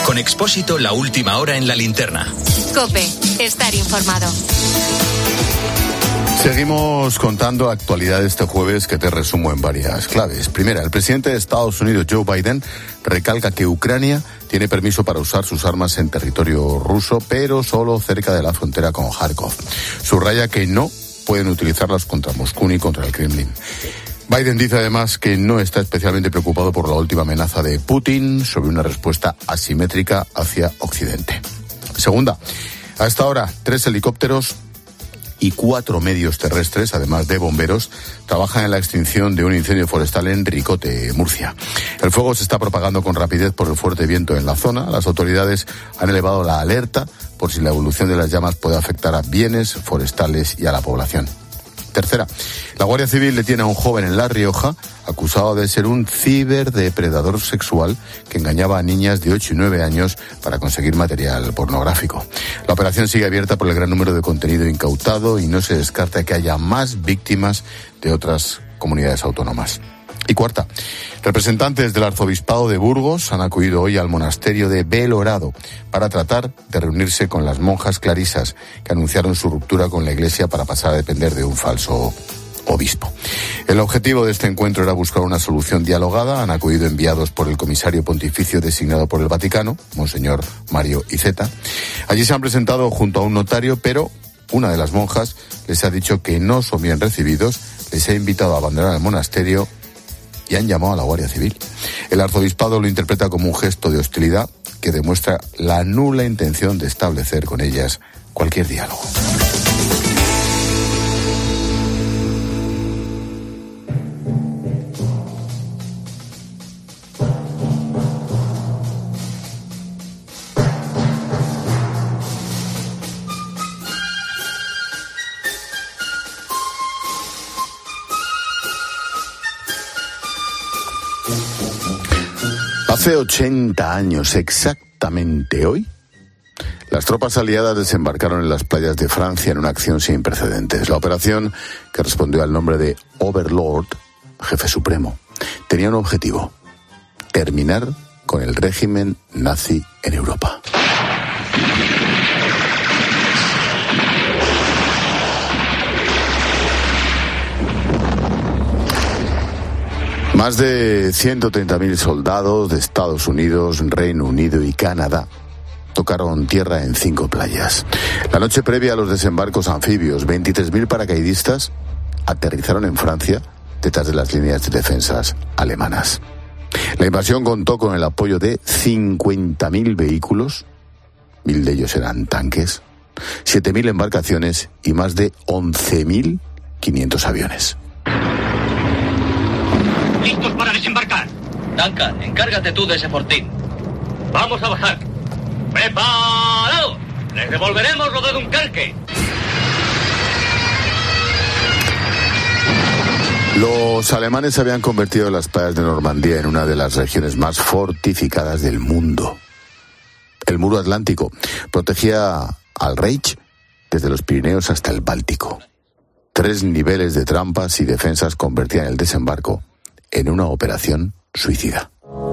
Con Expósito, la última hora en la linterna. COPE, estar informado. Seguimos contando actualidad este jueves que te resumo en varias claves. Primera, el presidente de Estados Unidos, Joe Biden, recalca que Ucrania tiene permiso para usar sus armas en territorio ruso, pero solo cerca de la frontera con Kharkov. Subraya que no pueden utilizarlas contra Moscú ni contra el Kremlin. Biden dice además que no está especialmente preocupado por la última amenaza de Putin sobre una respuesta asimétrica hacia Occidente. Segunda, a esta hora, 3 helicópteros y 4 medios terrestres, además de bomberos, trabajan en la extinción de un incendio forestal en Ricote, Murcia. El fuego se está propagando con rapidez por el fuerte viento en la zona. Las autoridades han elevado la alerta por si la evolución de las llamas puede afectar a bienes forestales y a la población. Tercera, la Guardia Civil detiene a un joven en La Rioja acusado de ser un ciberdepredador sexual que engañaba a niñas de 8 y 9 años para conseguir material pornográfico. La operación sigue abierta por el gran número de contenido incautado y no se descarta que haya más víctimas de otras comunidades autónomas. Y cuarta, representantes del Arzobispado de Burgos han acudido hoy al monasterio de Belorado para tratar de reunirse con las monjas clarisas que anunciaron su ruptura con la Iglesia para pasar a depender de un falso obispo. El objetivo de este encuentro era buscar una solución dialogada. Han acudido enviados por el comisario pontificio designado por el Vaticano, Monseñor Mario Iceta. Allí se han presentado junto a un notario, pero una de las monjas les ha dicho que no son bien recibidos, les ha invitado a abandonar el monasterio y han llamado a la Guardia Civil. El arzobispado lo interpreta como un gesto de hostilidad que demuestra la nula intención de establecer con ellas cualquier diálogo. Hace 80 años exactamente hoy, las tropas aliadas desembarcaron en las playas de Francia en una acción sin precedentes. La operación, que respondió al nombre de Overlord, jefe supremo, tenía un objetivo: terminar con el régimen nazi en Europa. Más de 130.000 soldados de Estados Unidos, Reino Unido y Canadá tocaron tierra en 5 playas. La noche previa a los desembarcos anfibios, 23.000 paracaidistas aterrizaron en Francia detrás de las líneas de defensas alemanas. La invasión contó con el apoyo de 50.000 vehículos, 1.000 de ellos eran tanques, 7.000 embarcaciones y más de 11.500 aviones. ¡Listos para desembarcar! Duncan, encárgate tú de ese fortín. ¡Vamos a bajar! ¡Preparados! ¡Les devolveremos lo de Dunkerque! Los alemanes se habían convertido las playas de Normandía en una de las regiones más fortificadas del mundo. El muro atlántico protegía al Reich desde los Pirineos hasta el Báltico. 3 niveles de trampas y defensas convertían el desembarco en una operación suicida.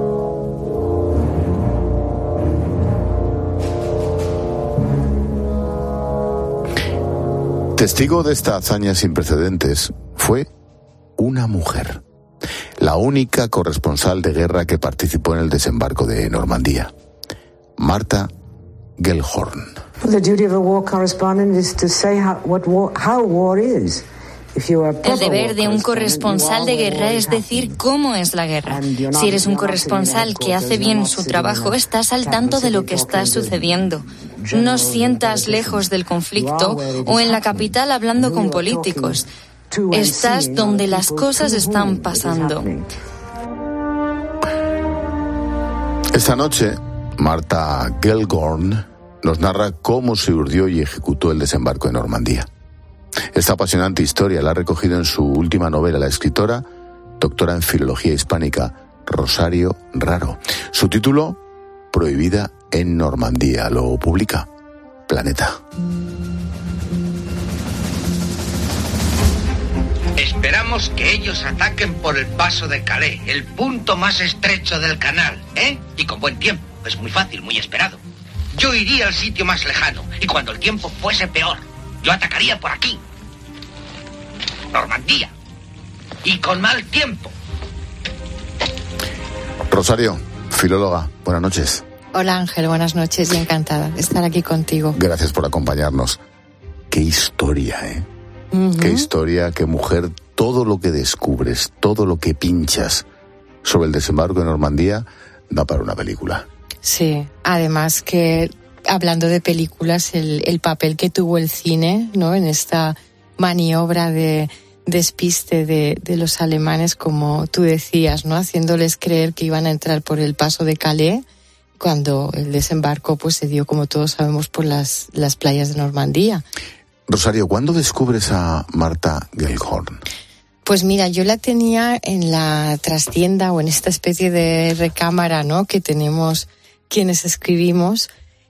Testigo de esta hazaña sin precedentes fue una mujer, la única corresponsal de guerra que participó en el desembarco de Normandía, Martha Gellhorn. The duty of a war correspondent is to say how war is. El deber de un corresponsal de guerra es decir cómo es la guerra. Si eres un corresponsal que hace bien su trabajo, estás al tanto de lo que está sucediendo. No sientas lejos del conflicto o en la capital hablando con políticos. Estás donde las cosas están pasando. Esta noche, Martha Gellhorn nos narra cómo se urdió y ejecutó el desembarco en Normandía. Esta apasionante historia la ha recogido en su última novela la escritora, doctora en Filología Hispánica, Rosario Raro. Su título, Prohibida en Normandía, lo publica Planeta. Esperamos que ellos ataquen por el paso de Calais, el punto más estrecho del canal, ¿eh? Y con buen tiempo. es muy fácil, muy esperado. Yo iría al sitio más lejano y cuando el tiempo fuese peor, yo atacaría por aquí. Normandía. Y con mal tiempo. Rosario, filóloga, buenas noches. Hola Ángel, buenas noches y encantada de estar aquí contigo. Gracias por acompañarnos. Qué historia, ¿eh? Uh-huh. Qué historia, qué mujer. Todo lo que descubres, todo lo que pinchas sobre el desembarco de Normandía da para una película. Sí, además que hablando de películas, el papel que tuvo el cine, ¿no? En esta maniobra de despiste de los alemanes, como tú decías, ¿no? Haciéndoles creer que iban a entrar por el paso de Calais, cuando el desembarco pues se dio, como todos sabemos, por las playas de Normandía. Rosario, ¿cuándo descubres a Martha Gellhorn? Pues mira, yo la tenía en la trastienda o en esta especie de recámara, ¿no? Que tenemos quienes escribimos,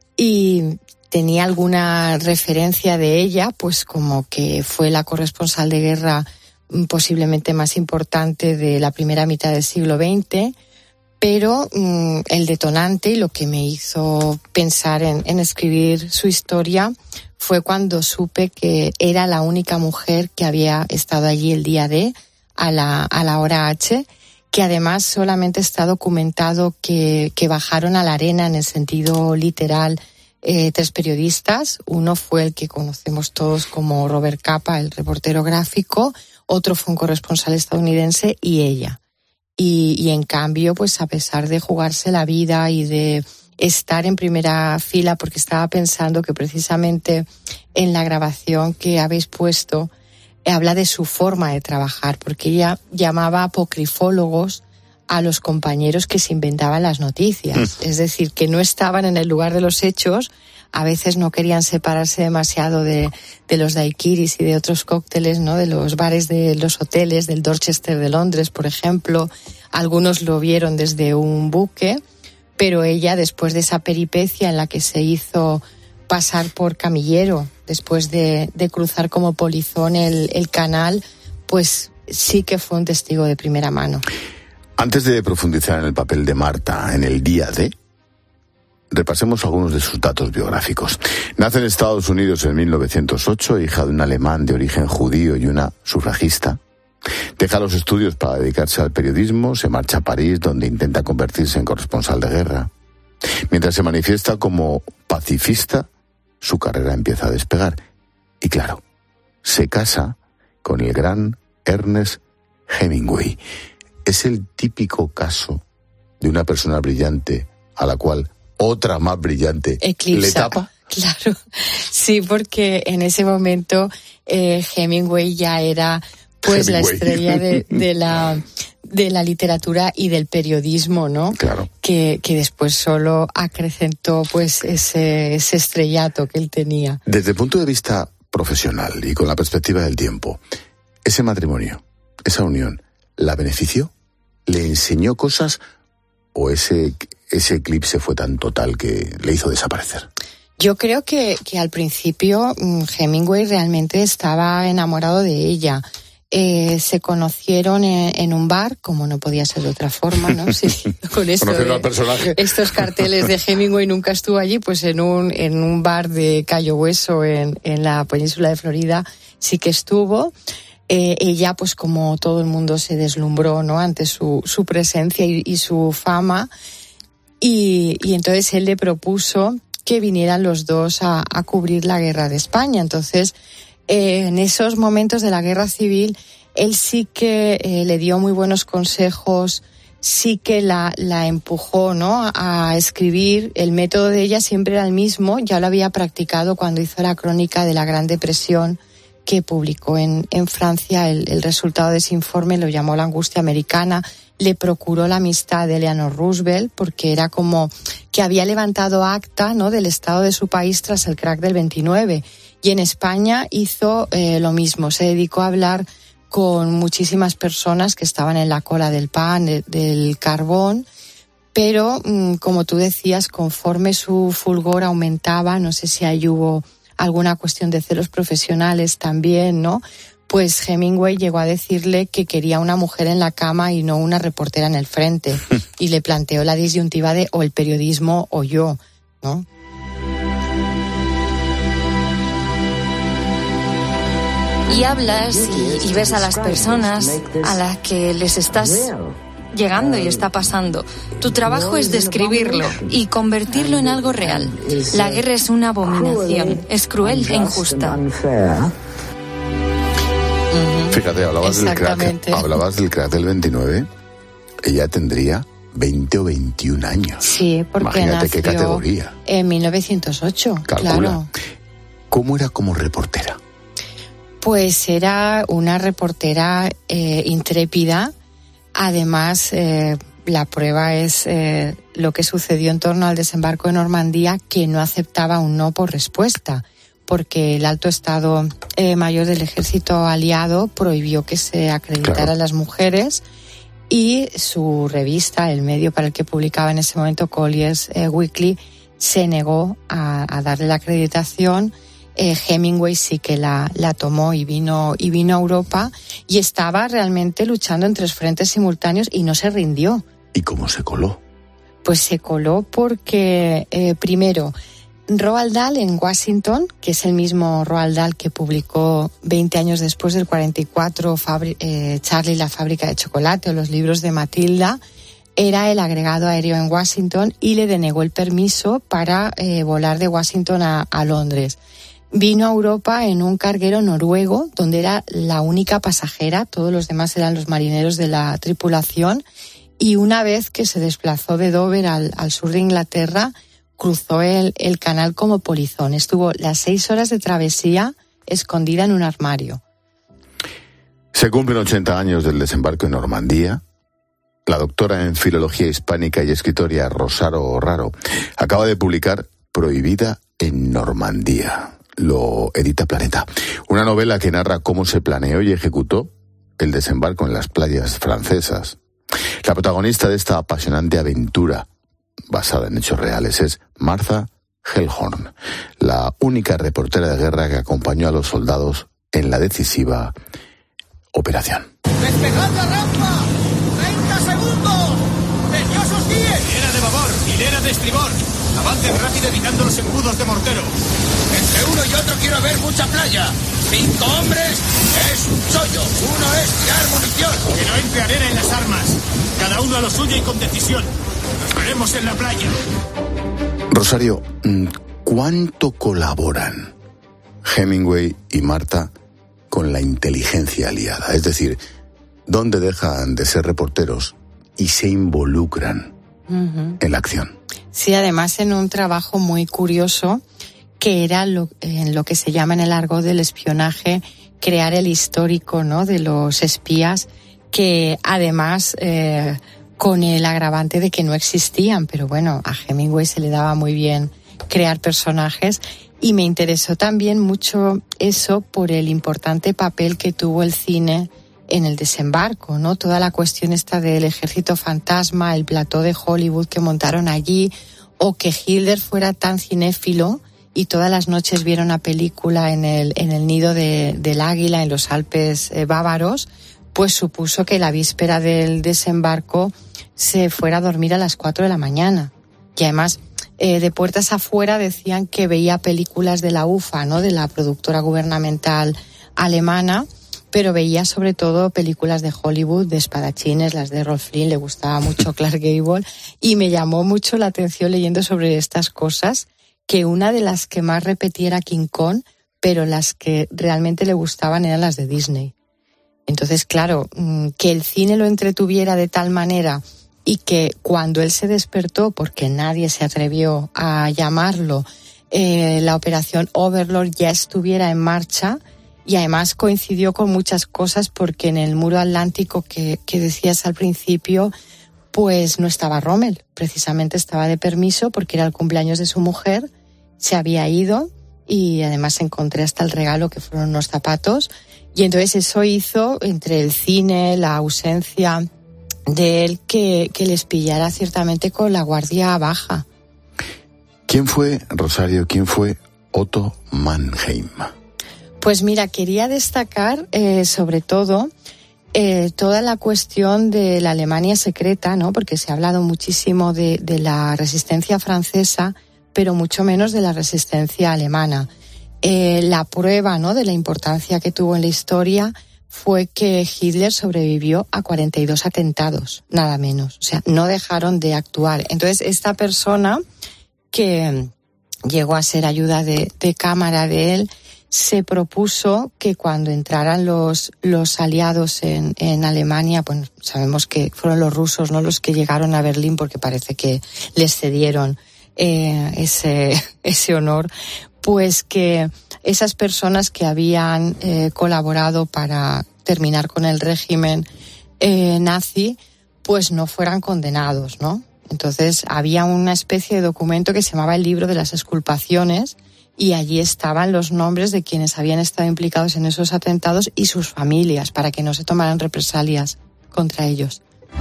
y tenía alguna referencia de ella, pues como que fue la corresponsal de guerra posiblemente más importante de la primera mitad del siglo XX, pero el detonante y lo que me hizo pensar en escribir su historia fue cuando supe que era la única mujer que había estado allí el día D, a la hora H, que además solamente está documentado que bajaron a la arena en el sentido literal 3 periodistas. Uno fue el que conocemos todos como Robert Capa, el reportero gráfico, otro fue un corresponsal estadounidense y ella. Y en cambio, pues a pesar de jugarse la vida y de estar en primera fila, porque estaba pensando que precisamente en la grabación que habéis puesto habla de su forma de trabajar, porque ella llamaba apocrifólogos a los compañeros que se inventaban las noticias, es decir, que no estaban en el lugar de los hechos, a veces no querían separarse demasiado de los daiquiris y de otros cócteles, ¿no? De los bares de los hoteles, del Dorchester de Londres, por ejemplo. Algunos lo vieron desde un buque, pero ella, después de esa peripecia en la que se hizo pasar por camillero, después de cruzar como polizón el canal, pues sí que fue un testigo de primera mano. Antes de profundizar en el papel de Marta en el día D, repasemos algunos de sus datos biográficos. Nace en Estados Unidos en 1908, hija de un alemán de origen judío y una sufragista. Deja los estudios para dedicarse al periodismo, se marcha a París, donde intenta convertirse en corresponsal de guerra. Mientras se manifiesta como pacifista, su carrera empieza a despegar. Y claro, se casa con el gran Ernest Hemingway. Es el típico caso de una persona brillante a la cual otra más brillante eclipsa, le tapa. Claro, sí, porque en ese momento Hemingway ya era pues la estrella de la literatura y del periodismo, ¿no? Claro. Que después solo acrecentó pues ese estrellato que él tenía. Desde el punto de vista profesional y con la perspectiva del tiempo, ese matrimonio, esa unión, ¿la benefició? ¿Le enseñó cosas o ese eclipse fue tan total que le hizo desaparecer? Yo creo que al principio Hemingway realmente estaba enamorado de ella. Se conocieron en un bar, como no podía ser de otra forma, ¿no? Sí, con esto al personaje. Estos carteles de Hemingway nunca estuvo allí, pues en un bar de Cayo Hueso en la península de Florida sí que estuvo. Ella, pues como todo el mundo, se deslumbró, ¿no? Ante su presencia y su fama, y entonces él le propuso que vinieran los dos a cubrir la guerra de España. Entonces, en esos momentos de la guerra civil, él sí que le dio muy buenos consejos, sí que la empujó, ¿no? A escribir. El método de ella siempre era el mismo, ya lo había practicado cuando hizo la crónica de la Gran Depresión, que publicó en Francia. El resultado de ese informe lo llamó La angustia americana. Le procuró la amistad de Eleanor Roosevelt, porque era como que había levantado acta, ¿no? Del estado de su país tras el crack del 29. Y en España hizo lo mismo. Se dedicó a hablar con muchísimas personas que estaban en la cola del pan, del carbón. Pero, como tú decías, conforme su fulgor aumentaba, no sé si ahí hubo alguna cuestión de celos profesionales también, ¿no? pues Hemingway llegó a decirle que quería una mujer en la cama y no una reportera en el frente, y le planteó la disyuntiva de o el periodismo o yo, ¿no? Y hablas y ves a las personas a las que les estás llegando y está pasando. Tu trabajo es describirlo y convertirlo en algo real. La guerra es una abominación, es cruel e injusta. Fíjate, hablabas del crack del 29, ella tendría 20 o 21 años. Sí, porque imagínate nació qué categoría. En 1908, Calcula. claro. ¿Cómo era como reportera? Pues era una reportera intrépida. Además, la prueba es lo que sucedió en torno al desembarco de Normandía, que no aceptaba un no por respuesta, porque el alto estado mayor del ejército aliado prohibió que se acreditara a las mujeres, y su revista, el medio para el que publicaba en ese momento, Collier's Weekly, se negó a darle la acreditación. Hemingway sí que la tomó y vino a Europa, y estaba realmente luchando en 3 frentes simultáneos y no se rindió. ¿Y cómo se coló? Pues se coló porque, primero, Roald Dahl en Washington, que es el mismo Roald Dahl que publicó 20 años después del 44 Charlie y la fábrica de chocolate o los libros de Matilda, era el agregado aéreo en Washington y le denegó el permiso para volar de Washington a Londres. Vino a Europa en un carguero noruego, donde era la única pasajera, todos los demás eran los marineros de la tripulación, y una vez que se desplazó de Dover al sur de Inglaterra, cruzó el canal como polizón. Estuvo las 6 horas de travesía escondida en un armario. Se cumplen 80 años del desembarco en Normandía. La doctora en Filología Hispánica y escritora Rosario Raro acaba de publicar Prohibida en Normandía. Lo edita Planeta. Una novela que narra cómo se planeó y ejecutó el desembarco en las playas francesas. La protagonista de esta apasionante aventura, basada en hechos reales, es Martha Gellhorn, la única reportera de guerra que acompañó a los soldados en la decisiva operación. ¡Despejad la rampa! ¡30 segundos! ¡Nerviosos 10! Hilera de babor, hilera de estribor. Avancen rápido evitando los embudos de mortero. Entre uno y otro quiero ver mucha playa. 5 hombres es un chollo. Uno es tirar munición. Que no entre arena en las armas. Cada uno a lo suyo y con decisión. Nos veremos en la playa. Rosario, ¿cuánto colaboran Hemingway y Martha con la inteligencia aliada? Es decir, ¿dónde dejan de ser reporteros y se involucran en la acción? Sí, además en un trabajo muy curioso, que era en lo que se llama en el argot del espionaje, crear el histórico, ¿no?, de los espías, que además con el agravante de que no existían, pero bueno, a Hemingway se le daba muy bien crear personajes, y me interesó también mucho eso por el importante papel que tuvo el cine en el desembarco, ¿no? Toda la cuestión esta del ejército fantasma, el plató de Hollywood que montaron allí, o que Hitler fuera tan cinéfilo y todas las noches viera una película en el nido del águila en los Alpes bávaros, pues supuso que la víspera del desembarco se fuera a dormir a las 4 de la mañana. Y además, de puertas afuera decían que veía películas de la UFA, ¿no?, de la productora gubernamental alemana, pero veía sobre todo películas de Hollywood, de espadachines, las de Rolf Flynn, le gustaba mucho Clark Gable, y me llamó mucho la atención leyendo sobre estas cosas, que una de las que más repetía era King Kong, pero las que realmente le gustaban eran las de Disney. Entonces, claro, que el cine lo entretuviera de tal manera, y que cuando él se despertó, porque nadie se atrevió a llamarlo, la operación Overlord ya estuviera en marcha. Y además coincidió con muchas cosas, porque en el muro atlántico que decías al principio, pues no estaba Rommel, precisamente estaba de permiso porque era el cumpleaños de su mujer, se había ido, y además encontré hasta el regalo, que fueron unos zapatos, y entonces eso hizo, entre el cine, la ausencia de él, que les pillara ciertamente con la guardia baja. ¿Quién fue, Rosario, quién fue Otto Mannheim? Pues mira, quería destacar sobre todo toda la cuestión de la Alemania secreta, ¿no? Porque se ha hablado muchísimo de la resistencia francesa, pero mucho menos de la resistencia alemana. La prueba, ¿no?, de la importancia que tuvo en la historia fue que Hitler sobrevivió a 42 atentados, nada menos. O sea, no dejaron de actuar. Entonces, esta persona que llegó a ser ayuda de cámara de él, se propuso que cuando entraran los aliados en Alemania, pues sabemos que fueron los rusos, ¿no?, los que llegaron a Berlín, porque parece que les cedieron ese honor, pues que esas personas que habían colaborado para terminar con el régimen nazi, pues no fueran condenados, ¿no? Entonces había una especie de documento que se llamaba el Libro de las Exculpaciones, y allí estaban los nombres de quienes habían estado implicados en esos atentados y sus familias, para que no se tomaran represalias contra ellos.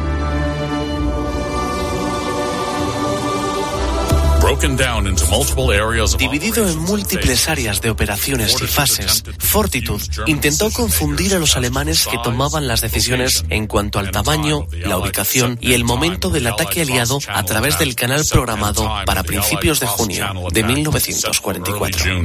Dividido en múltiples áreas de operaciones y fases, Fortitude intentó confundir a los alemanes que tomaban las decisiones en cuanto al tamaño, la ubicación y el momento del ataque aliado a través del canal programado para principios de junio de 1944.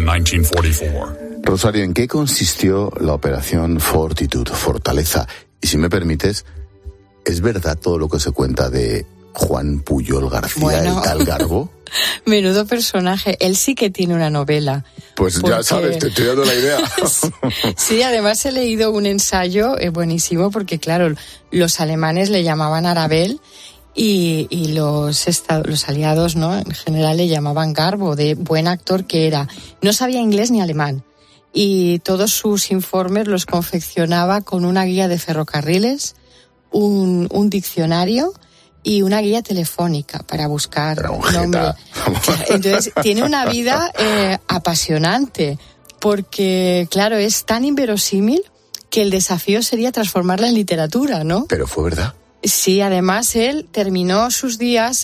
Rosario, ¿en qué consistió la operación Fortitude, Fortaleza? Y si me permites, ¿es verdad todo lo que se cuenta de Juan Pujol García, el tal Garbo? Menudo personaje. Él sí que tiene una novela. Pues porque... ya sabes, te estoy dando la idea. Sí, además he leído un ensayo buenísimo, porque claro, los alemanes le llamaban Arabel y los aliados, ¿no?, en general le llamaban Garbo, de buen actor que era. No sabía inglés ni alemán, y todos sus informes los confeccionaba con una guía de ferrocarriles, un diccionario y una guía telefónica para buscar nombre. Entonces tiene una vida apasionante, porque claro, es tan inverosímil que el desafío sería transformarla en literatura, ¿no? Pero fue verdad. Sí, además él terminó sus días,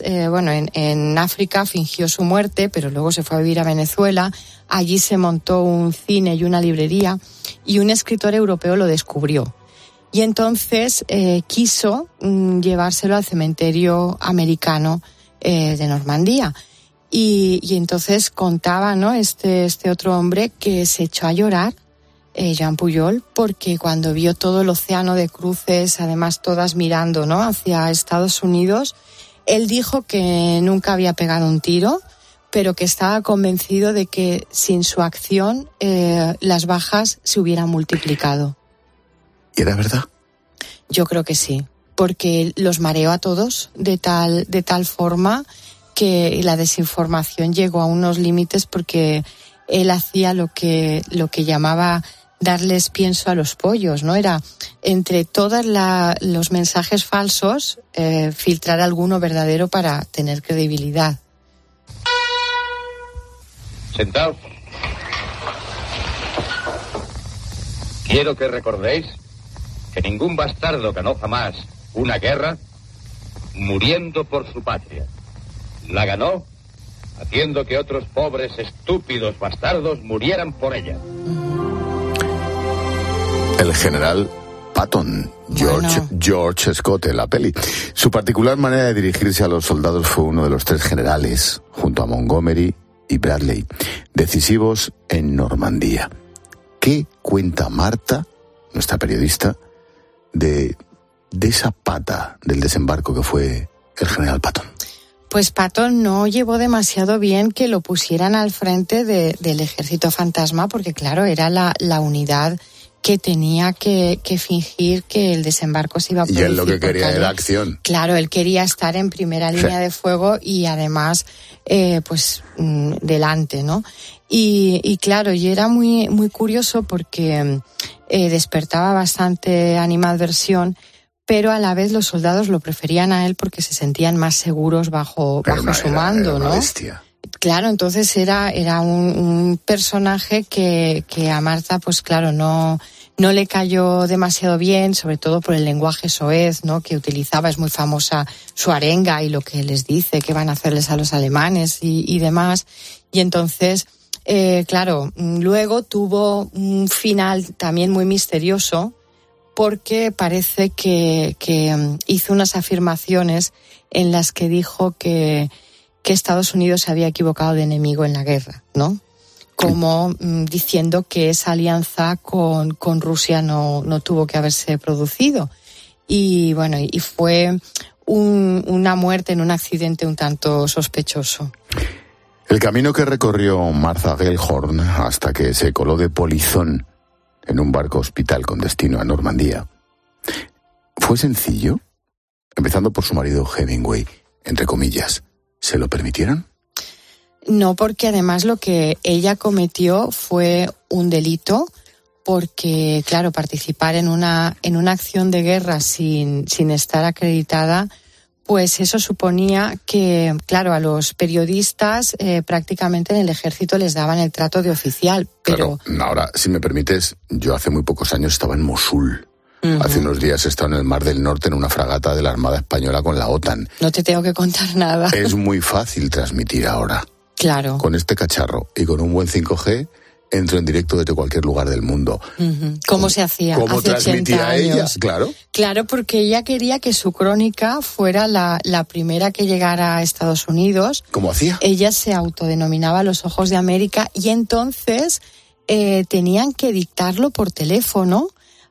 en África, fingió su muerte, pero luego se fue a vivir a Venezuela. Allí se montó un cine y una librería, y un escritor europeo lo descubrió. Y entonces quiso llevárselo al cementerio americano de Normandía. Y entonces contaba, ¿no?, este otro hombre que se echó a llorar, Jean Pujol, porque cuando vio todo el océano de cruces, además todas mirando, ¿no?, hacia Estados Unidos, él dijo que nunca había pegado un tiro, pero que estaba convencido de que sin su acción las bajas se hubieran multiplicado. ¿Y era verdad? Yo creo que sí, porque los mareó a todos de tal forma que la desinformación llegó a unos límites, porque él hacía lo que llamaba darles pienso a los pollos, ¿no? Era entre todos los mensajes falsos filtrar alguno verdadero para tener credibilidad. Sentaos. Quiero que recordéis que ningún bastardo ganó jamás una guerra muriendo por su patria. La ganó haciendo que otros pobres, estúpidos bastardos murieran por ella. El general Patton, George Scott en la peli. Su particular manera de dirigirse a los soldados fue uno de los tres generales, junto a Montgomery y Bradley, decisivos en Normandía. ¿Qué cuenta Marta, nuestra periodista, de esa pata del desembarco que fue el general Patton? Pues Patton no llevó demasiado bien que lo pusieran al frente del ejército fantasma, porque claro, era la unidad que tenía que fingir que el desembarco se iba a producir. Y él lo que quería era acción. Claro, él quería estar en primera línea de fuego y además, delante, ¿no? Y claro, y era muy, muy curioso porque despertaba bastante animadversión, pero a la vez los soldados lo preferían a él porque se sentían más seguros bajo su mando, ¿no? Bestia. Claro, entonces era un personaje que a Marta, pues claro, no le cayó demasiado bien, sobre todo por el lenguaje soez, ¿no?, que utilizaba. Es muy famosa su arenga y lo que les dice que van a hacerles a los alemanes y demás. Y entonces Claro, luego tuvo un final también muy misterioso porque parece que hizo unas afirmaciones en las que dijo que Estados Unidos se había equivocado de enemigo en la guerra, ¿no? Como diciendo que esa alianza con Rusia no tuvo que haberse producido. Y bueno, y fue una muerte en un accidente un tanto sospechoso. El camino que recorrió Martha Gellhorn hasta que se coló de polizón en un barco hospital con destino a Normandía, ¿fue sencillo? Empezando por su marido Hemingway, entre comillas. ¿Se lo permitieron? No, porque además lo que ella cometió fue un delito, porque, claro, participar en una acción de guerra sin estar acreditada, pues eso suponía que, claro, a los periodistas prácticamente en el ejército les daban el trato de oficial. Pero claro, ahora, si me permites, yo hace muy pocos años estaba en Mosul. Uh-huh. Hace unos días he estado en el Mar del Norte en una fragata de la Armada Española con la OTAN. No te tengo que contar nada. Es muy fácil transmitir ahora. Claro. Con este cacharro y con un buen 5G... entro en directo desde cualquier lugar del mundo. Uh-huh. ¿Cómo se hacía? ¿Cómo hace transmitía 80 años? ella? Claro. Claro, porque ella quería que su crónica fuera la primera que llegara a Estados Unidos. ¿Cómo hacía? Ella se autodenominaba Los Ojos de América y entonces tenían que dictarlo por teléfono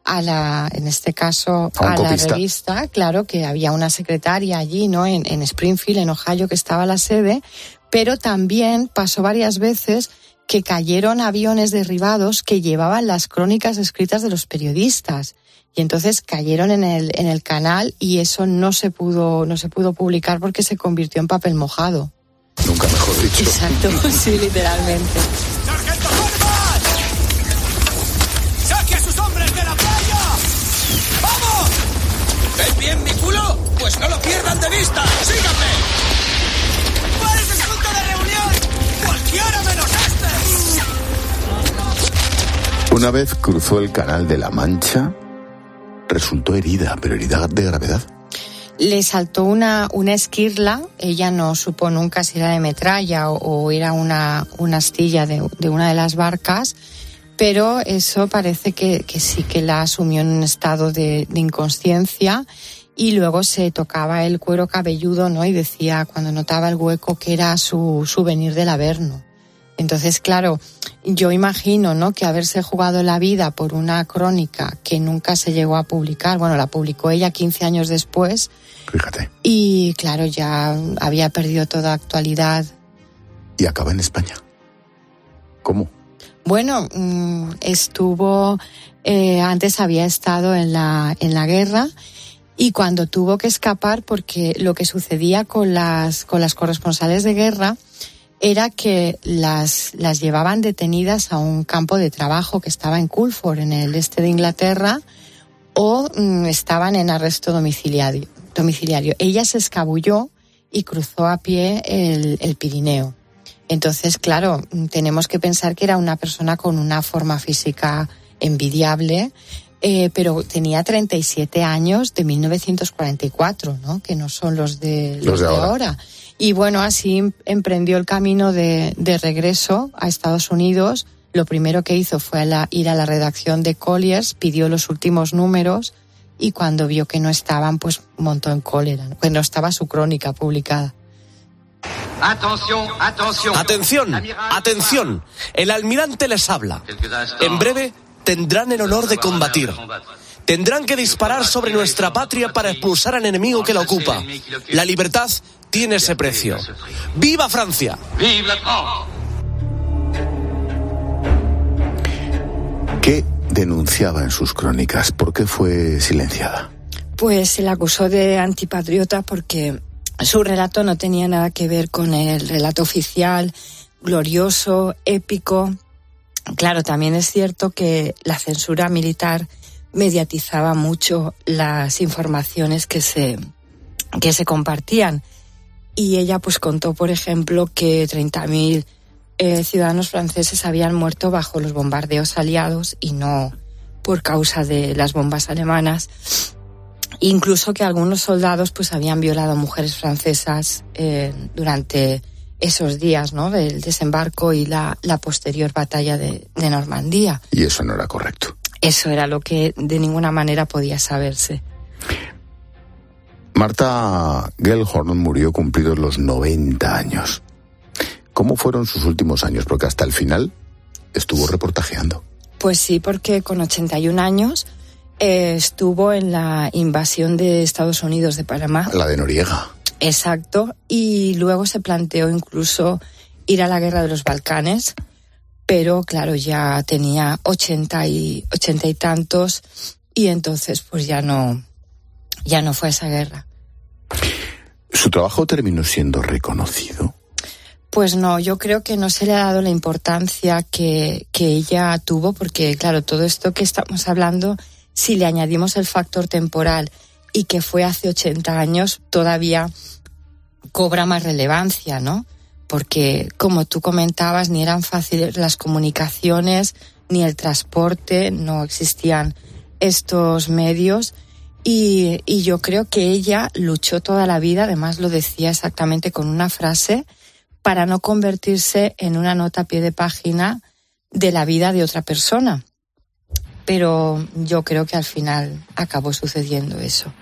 en este caso, a la revista. Claro, que había una secretaria allí, ¿no? En Springfield, en Ohio, que estaba la sede, pero también pasó varias veces que cayeron aviones derribados que llevaban las crónicas escritas de los periodistas y entonces cayeron en el canal y eso no se pudo publicar porque se convirtió en papel mojado. Nunca mejor dicho. Exacto, sí, literalmente. ¡Sargento Forman! ¡Saque a sus hombres de la playa! ¡Vamos! ¿Ven bien mi culo? Pues no lo pierdan de vista. ¡Síganme! ¿Cuál es el punto de reunión? ¡Cualquiera menos este! Una vez cruzó el Canal de la Mancha, resultó herida, pero herida de gravedad. Le saltó una esquirla, ella no supo nunca si era de metralla o era una astilla de una de las barcas, pero eso parece que sí que la asumió en un estado de inconsciencia y luego se tocaba el cuero cabelludo, ¿no? Y decía cuando notaba el hueco que era su souvenir del Averno. Entonces, claro, yo imagino, ¿no?, que haberse jugado la vida por una crónica que nunca se llegó a publicar, bueno, la publicó ella 15 años después. Fíjate. Y, claro, ya había perdido toda actualidad. Y acaba en España. ¿Cómo? Bueno, estuvo, antes había estado en la guerra y cuando tuvo que escapar, porque lo que sucedía con las corresponsales de guerra era que las llevaban detenidas a un campo de trabajo que estaba en Culford, en el este de Inglaterra, o estaban en arresto domiciliario. Ella se escabulló y cruzó a pie el Pirineo. Entonces, claro, tenemos que pensar que era una persona con una forma física envidiable, pero tenía 37 años de 1944, ¿no? Que no son los de ahora. Y bueno, así emprendió el camino de regreso a Estados Unidos. Lo primero que hizo fue ir a la redacción de Collier's, pidió los últimos números y cuando vio que no estaban, pues montó en cólera, pues no estaba su crónica publicada. ¡Atención! El almirante les habla. En breve tendrán el honor de combatir. Tendrán que disparar sobre nuestra patria para expulsar al enemigo que la ocupa. La libertad tiene ese precio. ¡Viva Francia! ¡Vive la France! ¿Qué denunciaba en sus crónicas? ¿Por qué fue silenciada? Pues se la acusó de antipatriota porque su relato no tenía nada que ver con el relato oficial, glorioso, épico. Claro, también es cierto que la censura militar mediatizaba mucho las informaciones que se compartían. Y ella pues contó, por ejemplo, que 30.000 ciudadanos franceses habían muerto bajo los bombardeos aliados y no por causa de las bombas alemanas. Incluso que algunos soldados pues habían violado mujeres francesas durante esos días, ¿no? Del desembarco y la posterior batalla de Normandía. Y eso no era correcto. Eso era lo que de ninguna manera podía saberse. Martha Gellhorn murió cumplidos los 90 años. ¿Cómo fueron sus últimos años? Porque hasta el final estuvo reportajeando. Pues sí, porque con 81 años estuvo en la invasión de Estados Unidos de Panamá. La de Noriega. Exacto, y luego se planteó incluso ir a la guerra de los Balcanes, pero claro, ya tenía 80 y tantos, y entonces pues ya no fue a esa guerra. ¿Su trabajo terminó siendo reconocido? Pues no, yo creo que no se le ha dado la importancia que ella tuvo, porque claro, todo esto que estamos hablando, si le añadimos el factor temporal y que fue hace 80 años, todavía cobra más relevancia, ¿no? Porque, como tú comentabas, ni eran fáciles las comunicaciones, ni el transporte, no existían estos medios, y yo creo que ella luchó toda la vida, además lo decía exactamente con una frase, para no convertirse en una nota a pie de página de la vida de otra persona. Pero yo creo que al final acabó sucediendo eso.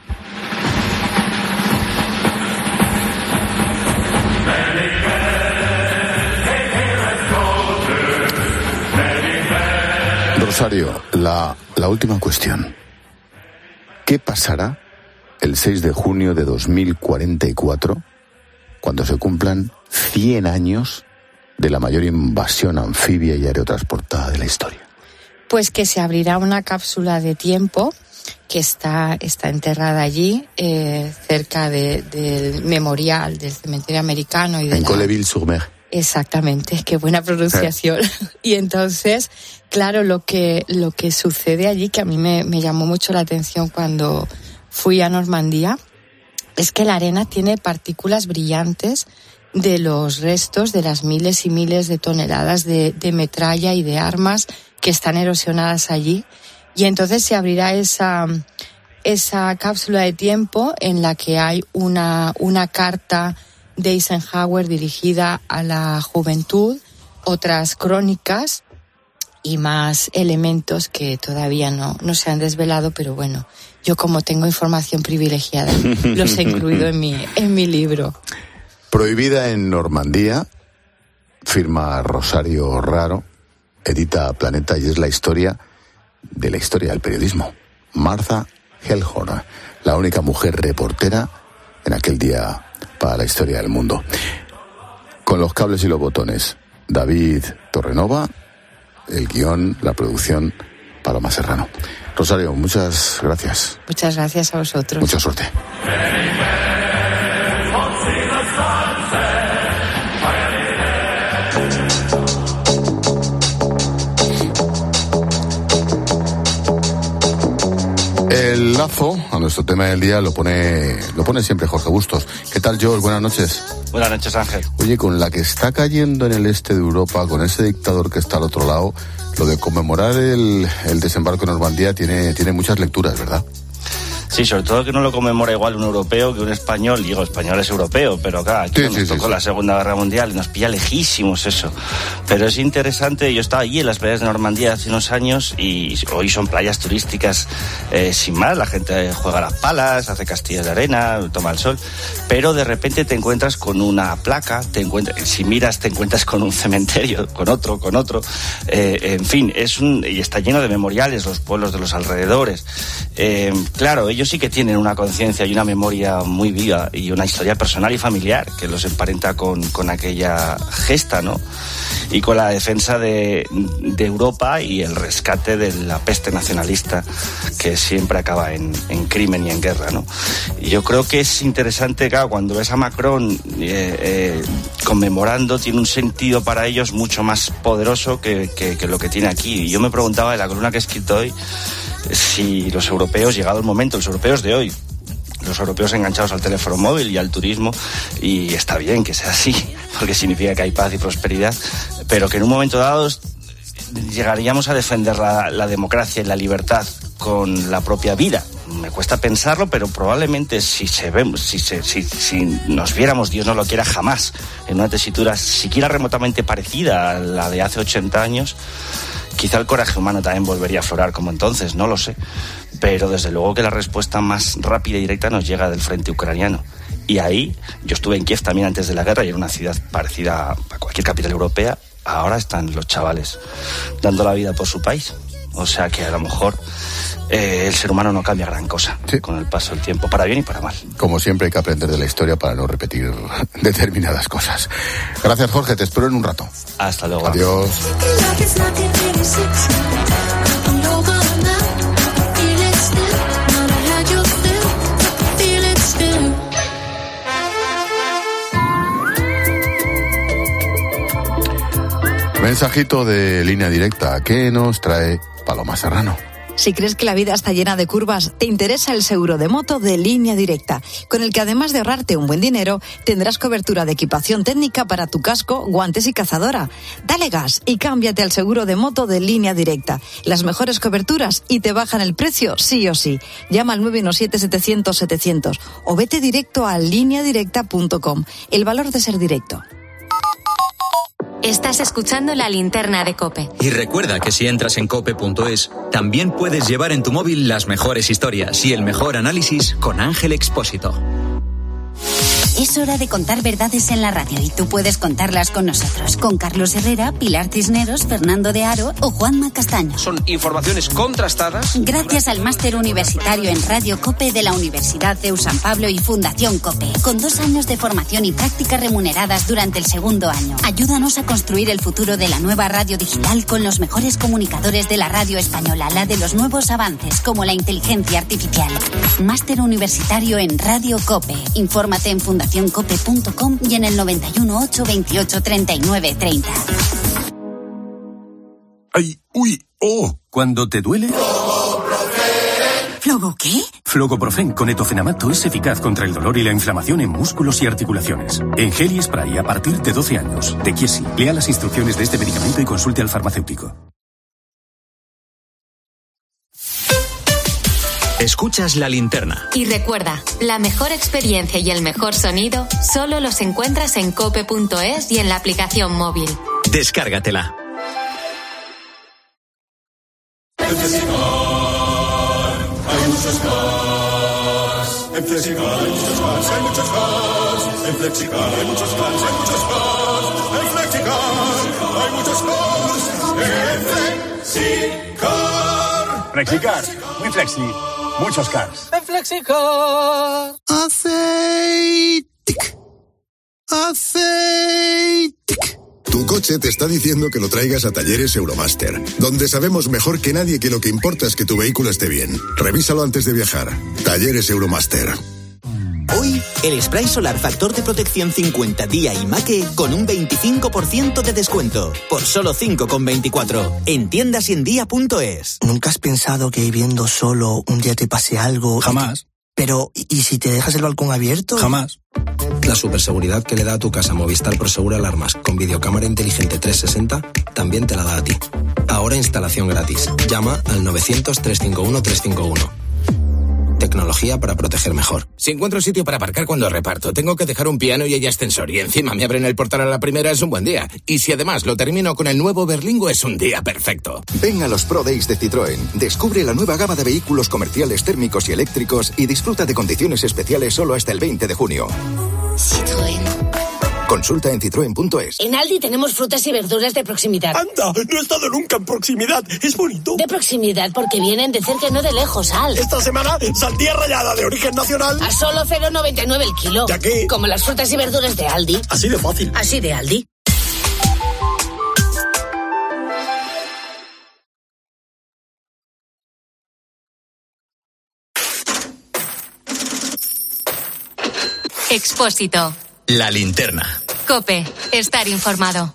Rosario, la última cuestión. ¿Qué pasará el 6 de junio de 2044 cuando se cumplan 100 años de la mayor invasión anfibia y aerotransportada de la historia? Pues que se abrirá una cápsula de tiempo que está enterrada allí, cerca del memorial del cementerio americano. En Colleville-sur-Mer. Exactamente, qué buena pronunciación. Y entonces, claro, lo que sucede allí, que a mí me llamó mucho la atención cuando fui a Normandía, es que la arena tiene partículas brillantes de los restos de las miles y miles de toneladas de metralla y de armas que están erosionadas allí. Y entonces se abrirá esa cápsula de tiempo en la que hay una carta de Eisenhower dirigida a la juventud, otras crónicas y más elementos que todavía no se han desvelado, pero bueno, yo como tengo información privilegiada los he incluido en mi libro. Prohibida en Normandía, firma Rosario Raro, edita Planeta y es la historia del periodismo. Martha Gellhorn, la única mujer reportera en aquel día para la historia del mundo. Con los cables y los botones, David Torrenova, el guión, la producción, Paloma Serrano. Rosario, muchas gracias. Muchas gracias a vosotros. Mucha suerte. El lazo a nuestro tema del día lo pone siempre Jorge Bustos. ¿Qué tal, George? Buenas noches. Buenas noches, Ángel. Oye, con la que está cayendo en el este de Europa, con ese dictador que está al otro lado, lo de conmemorar el desembarco en Normandía tiene muchas lecturas, ¿verdad? Sí, sobre todo que no lo conmemora igual un europeo que un español. Digo, español es europeo, pero claro, aquí nos tocó la Segunda Guerra Mundial y nos pilla lejísimos eso. Pero es interesante, yo estaba allí en las playas de Normandía hace unos años y hoy son playas turísticas sin más, la gente juega a las palas, hace castillos de arena, toma el sol, pero de repente te encuentras con una placa, si miras te encuentras con un cementerio, con otro, en fin, y está lleno de memoriales, los pueblos de los alrededores. Claro, ellos sí que tienen una conciencia y una memoria muy viva y una historia personal y familiar que los emparenta con aquella gesta, ¿no? Y con la defensa de Europa y el rescate de la peste nacionalista que siempre acaba en crimen y en guerra, ¿no? Y yo creo que es interesante, claro, cuando ves a Macron conmemorando, tiene un sentido para ellos mucho más poderoso que lo que tiene aquí. Y yo me preguntaba en la columna que he escrito hoy si los europeos, llegado el momento, los europeos de hoy, los europeos enganchados al teléfono móvil y al turismo, y está bien que sea así, porque significa que hay paz y prosperidad, pero que en un momento dado llegaríamos a defender la democracia y la libertad con la propia vida, me cuesta pensarlo, pero probablemente si nos viéramos, Dios no lo quiera, jamás en una tesitura siquiera remotamente parecida a la de hace 80 años, quizá el coraje humano también volvería a aflorar como entonces, no lo sé. Pero desde luego que la respuesta más rápida y directa nos llega del frente ucraniano. Y ahí, yo estuve en Kiev también antes de la guerra y era una ciudad parecida a cualquier capital europea. Ahora están los chavales dando la vida por su país. O sea que a lo mejor el ser humano no cambia gran cosa con el paso del tiempo, para bien y para mal. Como siempre hay que aprender de la historia para no repetir determinadas cosas. Gracias, Jorge, te espero en un rato. Hasta luego. Adiós. Mensajito de Línea Directa. ¿Qué nos trae Paloma Serrano? Si crees que la vida está llena de curvas, te interesa el seguro de moto de Línea Directa, con el que además de ahorrarte un buen dinero, tendrás cobertura de equipación técnica para tu casco, guantes y cazadora. Dale gas y cámbiate al seguro de moto de Línea Directa. Las mejores coberturas y te bajan el precio sí o sí. Llama al 917-700-700 o vete directo a lineadirecta.com. El valor de ser directo. Estás escuchando La Linterna de COPE. Y recuerda que si entras en cope.es, también puedes llevar en tu móvil las mejores historias y el mejor análisis con Ángel Expósito. Es hora de contar verdades en la radio y tú puedes contarlas con nosotros, con Carlos Herrera, Pilar Cisneros, Fernando de Aro o Juanma Castaño. Son informaciones contrastadas. Gracias al máster universitario en Radio COPE de la Universidad CEU San Pablo y Fundación COPE, con 2 años de formación y prácticas remuneradas durante el segundo año. Ayúdanos a construir el futuro de la nueva radio digital con los mejores comunicadores de la radio española, la de los nuevos avances como la inteligencia artificial. Máster universitario en Radio COPE. Infórmate en fundacioncope.com y en el 91 8 28 39 30. ¡Ay! ¡Uy! ¡Oh! ¿Cuándo te duele? ¿Flogo qué? Flogoprofen con etofenamato es eficaz contra el dolor y la inflamación en músculos y articulaciones. En gel y spray a partir de 12 años. De Chiesi. Lea las instrucciones de este medicamento y consulte al farmacéutico. Escuchas La Linterna. Y recuerda, la mejor experiencia y el mejor sonido solo los encuentras en cope.es y en la aplicación móvil. Descárgatela. En Flexicar hay muchos cars. En Flexicar hay muchos cars, hay muchos cars. En Flexicar hay muchos cars, hay muchos cars. En Flexicar hay muchos cars. En Flexicar. Flexicar, muy flexi. Muchos cars. En Flexicar. Aceitic. Tu coche te está diciendo que lo traigas a Talleres Euromaster, donde sabemos mejor que nadie que lo que importa es que tu vehículo esté bien. Revísalo antes de viajar. Talleres Euromaster. Hoy, el spray solar factor de protección 50 día y Make con un 25% de descuento. Por solo 5,24. En tiendas y en día.es. ¿Nunca has pensado que viviendo solo un día te pase algo? Jamás. Pero, ¿y si te dejas el balcón abierto? Jamás. La superseguridad que le da a tu casa Movistar Prosegur Alarmas con videocámara inteligente 360 también te la da a ti. Ahora instalación gratis. Llama al 900-351-351. Tecnología para proteger mejor. Si encuentro sitio para aparcar cuando reparto, tengo que dejar un piano y hay ascensor y encima me abren el portal a la primera, es un buen día. Y si además lo termino con el nuevo Berlingo, es un día perfecto. Ven a los Pro Days de Citroën. Descubre la nueva gama de vehículos comerciales térmicos y eléctricos y disfruta de condiciones especiales solo hasta el 20 de junio. Citroën. Consulta en citroen.es. En Aldi tenemos frutas y verduras de proximidad. ¡Anda! No he estado nunca en proximidad. Es bonito. De proximidad porque vienen de cerca y no de lejos, Al. Esta semana, sandía rallada de origen nacional. A solo 0,99 el kilo. ¿Ya qué? Como las frutas y verduras de Aldi. Así de fácil. Así de Aldi. Expósito. La Linterna. COPE. Estar informado.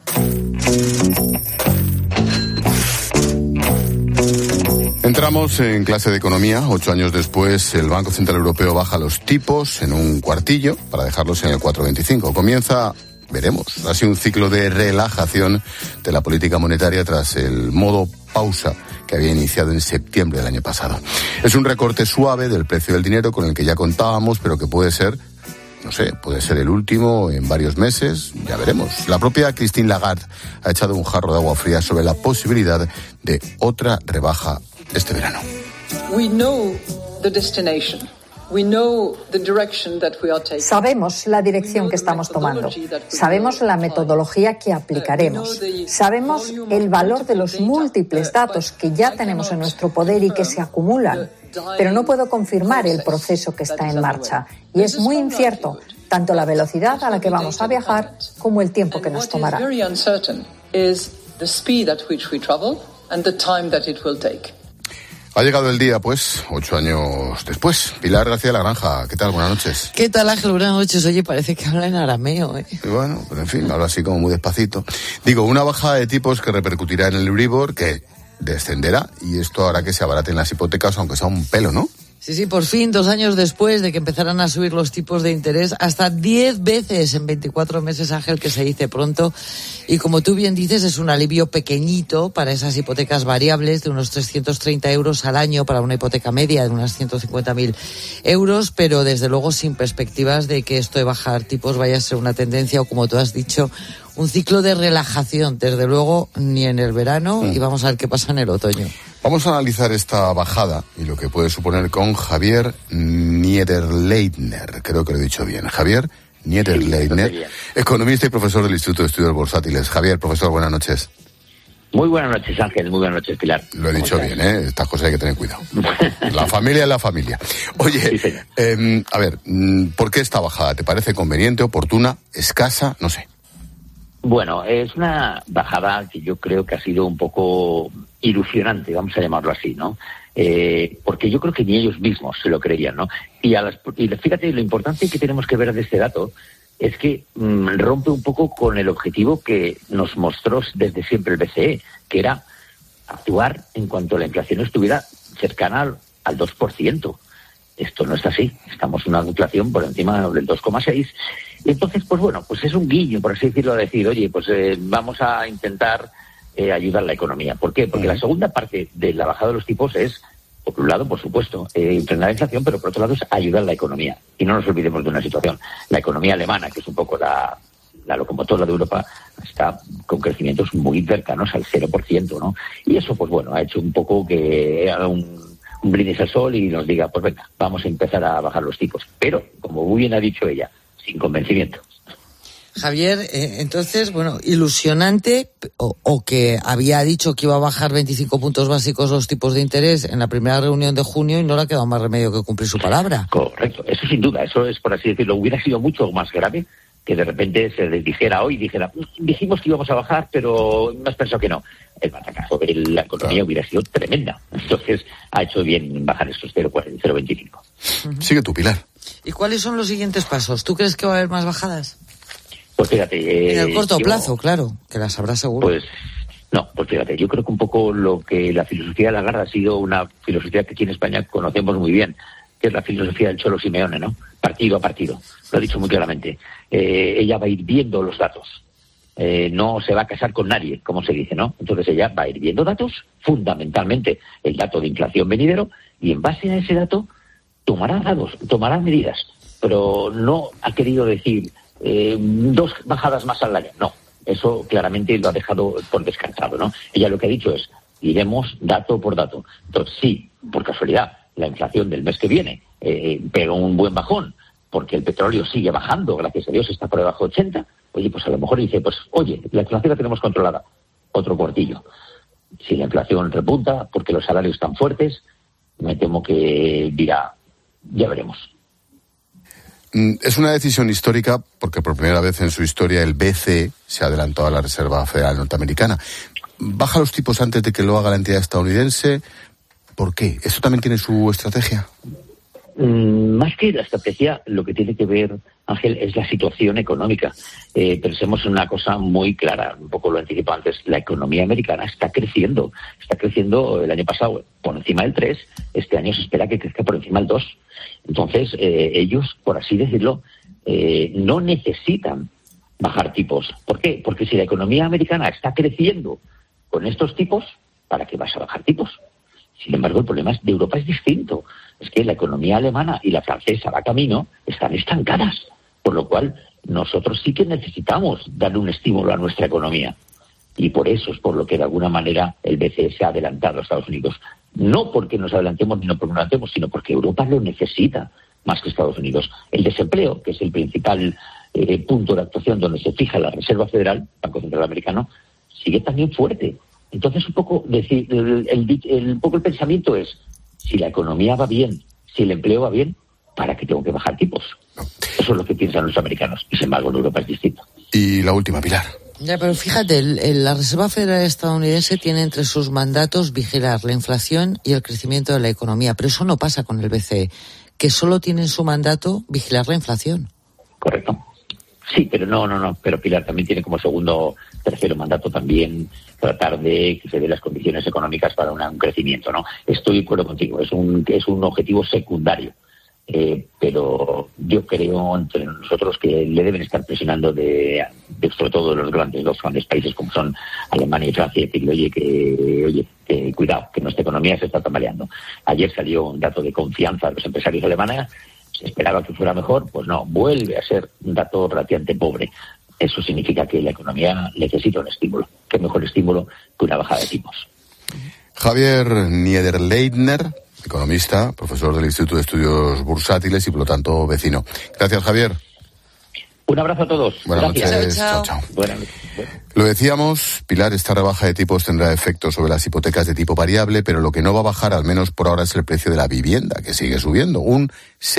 Entramos en clase de economía. 8 años después, el Banco Central Europeo baja los tipos en un cuartillo para dejarlos en el 4,25. Comienza, veremos, así un ciclo de relajación de la política monetaria tras el modo pausa que había iniciado en septiembre del año pasado. Es un recorte suave del precio del dinero con el que ya contábamos, pero que puede ser, no sé, puede ser el último en varios meses, ya veremos. La propia Christine Lagarde ha echado un jarro de agua fría sobre la posibilidad de otra rebaja este verano. We know the destination. Sabemos la dirección que estamos tomando, sabemos la metodología que aplicaremos, sabemos el valor de los múltiples datos que ya tenemos en nuestro poder y que se acumulan, pero no puedo confirmar el proceso que está en marcha y es muy incierto tanto la velocidad a la que vamos a viajar como el tiempo que nos tomará. Ha llegado el día, pues, 8 años después. Pilar García de la Granja, ¿qué tal? Buenas noches. ¿Qué tal, Ángel? Buenas noches. Oye, parece que habla en arameo, ¿eh? Y bueno, pues en fin, habla así como muy despacito. Digo, una bajada de tipos que repercutirá en el Euribor, que descenderá, y esto hará que se abaraten las hipotecas, aunque sea un pelo, ¿no? Sí, por fin, 2 años después de que empezaran a subir los tipos de interés, hasta 10 veces en 24 meses, Ángel, que se dice pronto. Y como tú bien dices, es un alivio pequeñito para esas hipotecas variables de unos 330 euros al año para una hipoteca media de unas 150.000 euros, pero desde luego sin perspectivas de que esto de bajar tipos vaya a ser una tendencia o, como tú has dicho, un ciclo de relajación, desde luego, ni en el verano, y vamos a ver qué pasa en el otoño. Vamos a analizar esta bajada y lo que puede suponer con Javier Niederleitner, creo que lo he dicho bien. Javier Niederleitner, economista y profesor del Instituto de Estudios Bursátiles. Javier, profesor, buenas noches. Muy buenas noches, Ángel. Muy buenas noches, Pilar. Lo he dicho bien, ¿eh? Estas cosas hay que tener cuidado. La familia es la familia. Oye, sí, a ver, ¿por qué esta bajada? ¿Te parece conveniente, oportuna, escasa? No sé. Bueno, es una bajada que yo creo que ha sido un poco ilusionante, vamos a llamarlo así, ¿no? Porque yo creo que ni ellos mismos se lo creían, ¿no? Y fíjate, lo importante que tenemos que ver de este dato es que rompe un poco con el objetivo que nos mostró desde siempre el BCE, que era actuar en cuanto la inflación estuviera cercana al 2%. Esto no es así, estamos en una inflación por encima del 2,6%. Entonces, pues bueno, pues es un guiño, por así decirlo, a decir, oye, pues vamos a intentar ayudar a la economía. ¿Por qué? Porque la segunda parte de la bajada de los tipos es, por un lado, por supuesto, frenar la inflación, pero por otro lado es ayudar a la economía. Y no nos olvidemos de una situación. La economía alemana, que es un poco la locomotora de Europa, está con crecimientos muy cercanos al 0%, ¿no? Y eso, pues bueno, ha hecho un poco que haga un brindis al sol y nos diga, pues venga, vamos a empezar a bajar los tipos. Pero, como muy bien ha dicho ella, sin convencimiento. Javier, entonces, bueno, ilusionante, o que había dicho que iba a bajar 25 puntos básicos los tipos de interés en la primera reunión de junio y no le ha quedado más remedio que cumplir su palabra. Correcto, eso sin duda, eso es, por así decirlo, hubiera sido mucho más grave que de repente se dijera hoy, dijimos que íbamos a bajar, pero hemos pensado que no. El batacazo de la economía hubiera sido tremenda. Entonces ha hecho bien bajar estos 0,25. Sigue tú, Pilar. ¿Y cuáles son los siguientes pasos? ¿Tú crees que va a haber más bajadas? Pues fíjate... en el corto plazo, claro, que las habrá seguro. Pues no, pues fíjate, yo creo que un poco lo que la filosofía de Lagarde ha sido una filosofía que aquí en España conocemos muy bien, que es la filosofía del Cholo Simeone, ¿no? Partido a partido, lo ha dicho muy claramente. Ella va a ir viendo los datos. No se va a casar con nadie, como se dice, ¿no? Entonces ella va a ir viendo datos, fundamentalmente el dato de inflación venidero, y en base a ese dato tomará medidas, pero no ha querido decir 2 bajadas más al año, no, eso claramente lo ha dejado por descartado, ¿no? Ella lo que ha dicho es, iremos dato por dato. Entonces, sí, por casualidad, la inflación del mes que viene pega un buen bajón, porque el petróleo sigue bajando, gracias a Dios está por debajo de 80, oye, pues a lo mejor dice, pues oye, la inflación la tenemos controlada, otro cuartillo. Si la inflación repunta, porque los salarios están fuertes, me temo que dirá, ya veremos. Es una decisión histórica porque por primera vez en su historia el BCE se ha adelantado a la Reserva Federal Norteamericana. ¿Baja los tipos antes de que lo haga la entidad estadounidense? ¿Por qué? ¿Eso también tiene su estrategia? Más que la estrategia, lo que tiene que ver, Ángel, es la situación económica. Pensemos en una cosa muy clara, un poco lo anticipé antes, la economía americana está creciendo el año pasado por encima del 3, este año se espera que crezca por encima del 2. Entonces, ellos, por así decirlo, no necesitan bajar tipos. ¿Por qué? Porque si la economía americana está creciendo con estos tipos, ¿para qué vas a bajar tipos? Sin embargo, el problema de Europa es distinto. Es que la economía alemana y la francesa va camino, están estancadas. Por lo cual, nosotros sí que necesitamos darle un estímulo a nuestra economía. Y por eso es por lo que, de alguna manera, el BCE se ha adelantado a Estados Unidos. No porque nos adelantemos ni no porque nos adelantemos, sino porque Europa lo necesita más que Estados Unidos. El desempleo, que es el principal punto de actuación donde se fija la Reserva Federal, Banco Central Americano, sigue también fuerte. Entonces, un poco el pensamiento es, si la economía va bien, si el empleo va bien, ¿para qué tengo que bajar tipos? Eso es lo que piensan los americanos. Y sin embargo, en Europa es distinto. Y la última, Pilar. Ya, pero fíjate, la Reserva Federal estadounidense tiene entre sus mandatos vigilar la inflación y el crecimiento de la economía, pero eso no pasa con el BCE, que solo tiene en su mandato vigilar la inflación. Correcto. Sí, pero no. Pero Pilar también tiene como tercero mandato también tratar de que se den las condiciones económicas para un crecimiento, ¿no? Estoy de acuerdo contigo, es un objetivo secundario. Pero yo creo entre nosotros que le deben estar presionando sobre todo los dos grandes países como son Alemania y Francia, y decirle, oye, cuidado, que nuestra economía se está tambaleando. Ayer salió un dato de confianza de los empresarios alemanes, se esperaba que fuera mejor, pues no, vuelve a ser un dato relativamente pobre. Eso significa que la economía necesita un estímulo. ¿Qué mejor estímulo que una bajada de tipos? Javier Niederleitner, economista, profesor del Instituto de Estudios Bursátiles y, por lo tanto, vecino. Gracias, Javier. Un abrazo a todos. Buenas Gracias. noches. Chao. Buenas noches. Lo decíamos, Pilar, esta rebaja de tipos tendrá efecto sobre las hipotecas de tipo variable, pero lo que no va a bajar, al menos por ahora, es el precio de la vivienda, que sigue subiendo, un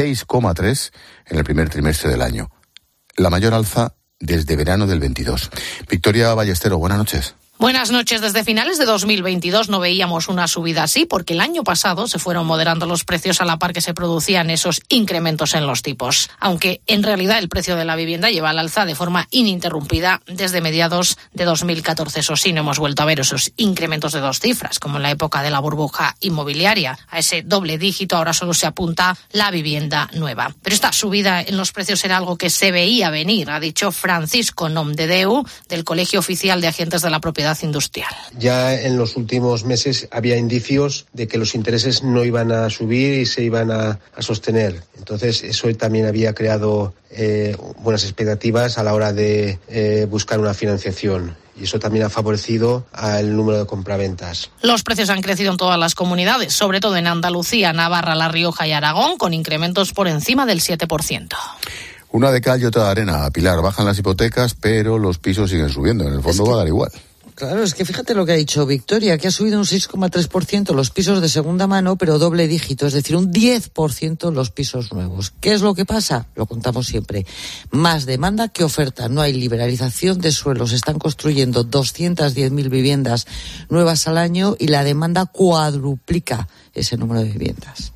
6,3 en el primer trimestre del año. La mayor alza desde verano del 22. Victoria Ballestero, buenas noches. Buenas noches. Desde finales de 2022 no veíamos una subida así, porque el año pasado se fueron moderando los precios a la par que se producían esos incrementos en los tipos. Aunque en realidad el precio de la vivienda lleva al alza de forma ininterrumpida desde mediados de 2014. Eso sí, no hemos vuelto a ver esos incrementos de 2 cifras, como en la época de la burbuja inmobiliaria. A ese doble dígito ahora solo se apunta la vivienda nueva. Pero esta subida en los precios era algo que se veía venir, ha dicho Francisco Nomdedeu, del Colegio Oficial de Agentes de la Propiedad Industrial. Ya en los últimos meses había indicios de que los intereses no iban a subir y se iban a sostener. Entonces eso también había creado buenas expectativas a la hora de buscar una financiación. Y eso también ha favorecido al número de compraventas. Los precios han crecido en todas las comunidades, sobre todo en Andalucía, Navarra, La Rioja y Aragón, con incrementos por encima del 7%. Una de cal y otra de arena. Pilar, bajan las hipotecas, pero los pisos siguen subiendo. En el fondo va a dar igual. Claro, es que fíjate lo que ha dicho Victoria, que ha subido un 6,3% los pisos de segunda mano, pero doble dígito, es decir, un 10% los pisos nuevos. ¿Qué es lo que pasa? Lo contamos siempre. Más demanda que oferta. No hay liberalización de suelos. Se están construyendo 210.000 viviendas nuevas al año y la demanda cuadruplica ese número de viviendas.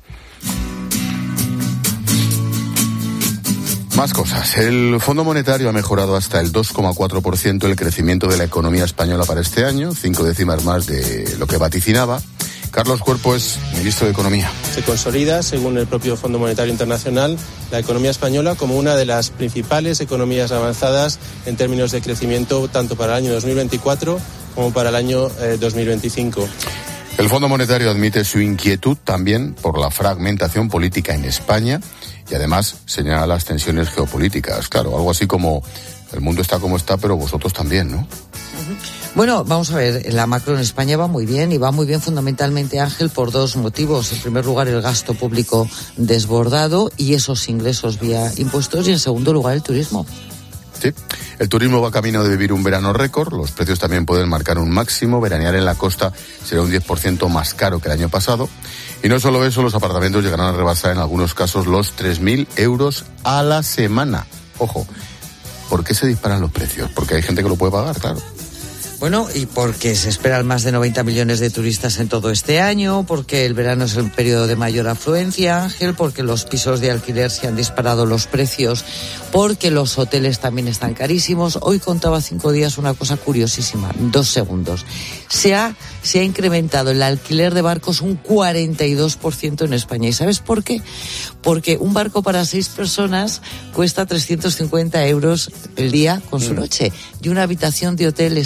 Más cosas. El Fondo Monetario ha mejorado hasta el 2,4% el crecimiento de la economía española para este año, 5 décimas más de lo que vaticinaba. Carlos Cuerpo es ministro de Economía. Se consolida, según el propio Fondo Monetario Internacional, la economía española como una de las principales economías avanzadas en términos de crecimiento, tanto para el año 2024 como para el año 2025. El Fondo Monetario admite su inquietud también por la fragmentación política en España y además señala las tensiones geopolíticas. Claro, algo así como el mundo está como está, pero vosotros también, ¿no? Bueno, vamos a ver, la macro en España va muy bien y va muy bien fundamentalmente, Ángel, por 2 motivos. En primer lugar, el gasto público desbordado y esos ingresos vía impuestos, y en segundo lugar, el turismo. Sí, el turismo va camino de vivir un verano récord, los precios también pueden marcar un máximo, veranear en la costa será un 10% más caro que el año pasado, y no solo eso, los apartamentos llegarán a rebasar en algunos casos los 3.000 euros a la semana. Ojo, ¿por qué se disparan los precios? Porque hay gente que lo puede pagar, claro. Bueno, y porque se esperan más de 90 millones de turistas en todo este año, porque el verano es el periodo de mayor afluencia, Ángel, porque los pisos de alquiler se han disparado los precios, porque los hoteles también están carísimos. Hoy contaba 5 días una cosa curiosísima, 2 segundos. Se ha incrementado el alquiler de barcos un 42% en España. ¿Y sabes por qué? Porque un barco para 6 personas cuesta 350 euros el día con su noche, y una habitación de hotel está de media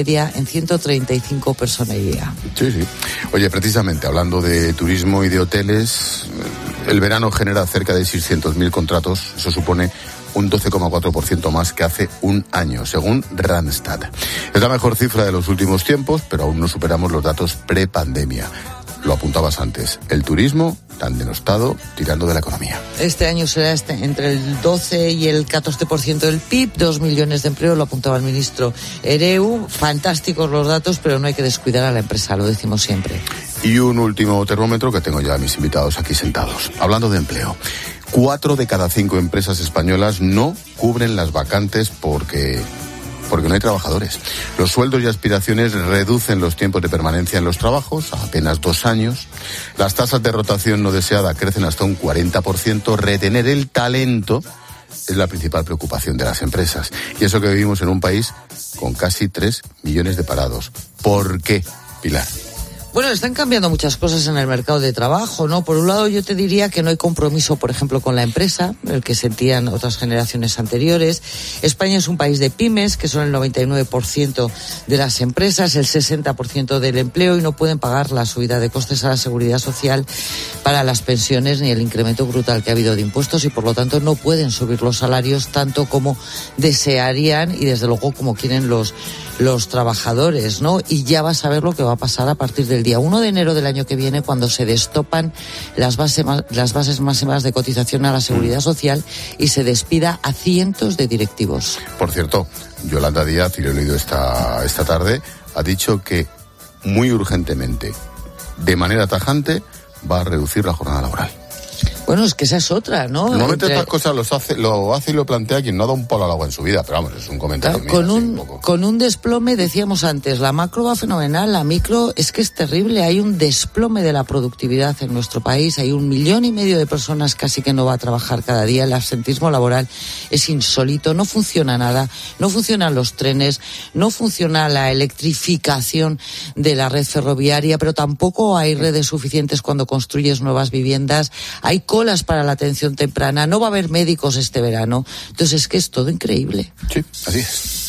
media en 135 personas al día. Sí. Oye, precisamente, hablando de turismo y de hoteles, el verano genera cerca de 600.000 contratos. Eso supone un 12,4% más que hace un año, según Randstad. Es la mejor cifra de los últimos tiempos, pero aún no superamos los datos pre-pandemia. Lo apuntabas antes, el turismo tan denostado, tirando de la economía. Este año será entre el 12 y el 14% del PIB, 2 millones de empleos, lo apuntaba el ministro Ereu. Fantásticos los datos, pero no hay que descuidar a la empresa, lo decimos siempre. Y un último termómetro que tengo ya a mis invitados aquí sentados. Hablando de empleo, 4 de cada 5 empresas españolas no cubren las vacantes porque no hay trabajadores. Los sueldos y aspiraciones reducen los tiempos de permanencia en los trabajos a apenas 2 años. Las tasas de rotación no deseada crecen hasta un 40%. Retener el talento es la principal preocupación de las empresas. Y eso que vivimos en un país con casi 3 millones de parados. ¿Por qué, Pilar? Bueno, están cambiando muchas cosas en el mercado de trabajo, ¿no? Por un lado, yo te diría que no hay compromiso, por ejemplo, con la empresa, el que sentían otras generaciones anteriores. España es un país de pymes, que son el 99% de las empresas, el 60% del empleo, y no pueden pagar la subida de costes a la seguridad social para las pensiones ni el incremento brutal que ha habido de impuestos, y por lo tanto no pueden subir los salarios tanto como desearían y desde luego como quieren los trabajadores, ¿no? Y ya vas a ver lo que va a pasar a partir del día 1 de enero del año que viene, cuando se destopan las bases máximas de cotización a la seguridad social y se despida a cientos de directivos. Por cierto, Yolanda Díaz, y lo he leído esta tarde, ha dicho que muy urgentemente, de manera tajante, va a reducir la jornada laboral. Bueno, es que esa es otra, ¿no? Normalmente estas cosas lo hace y lo plantea quien no ha dado un palo al agua en su vida, pero vamos, es un comentario mío. Con un desplome, decíamos antes, la macro va fenomenal, la micro es que es terrible, hay un desplome de la productividad en nuestro país, hay 1,5 millones de personas casi que no va a trabajar cada día, el absentismo laboral es insólito, no funciona nada, no funcionan los trenes, no funciona la electrificación de la red ferroviaria, pero tampoco hay redes suficientes cuando construyes nuevas viviendas, hay colas para la atención temprana, no va a haber médicos este verano. Entonces es que es todo increíble. Sí, así es.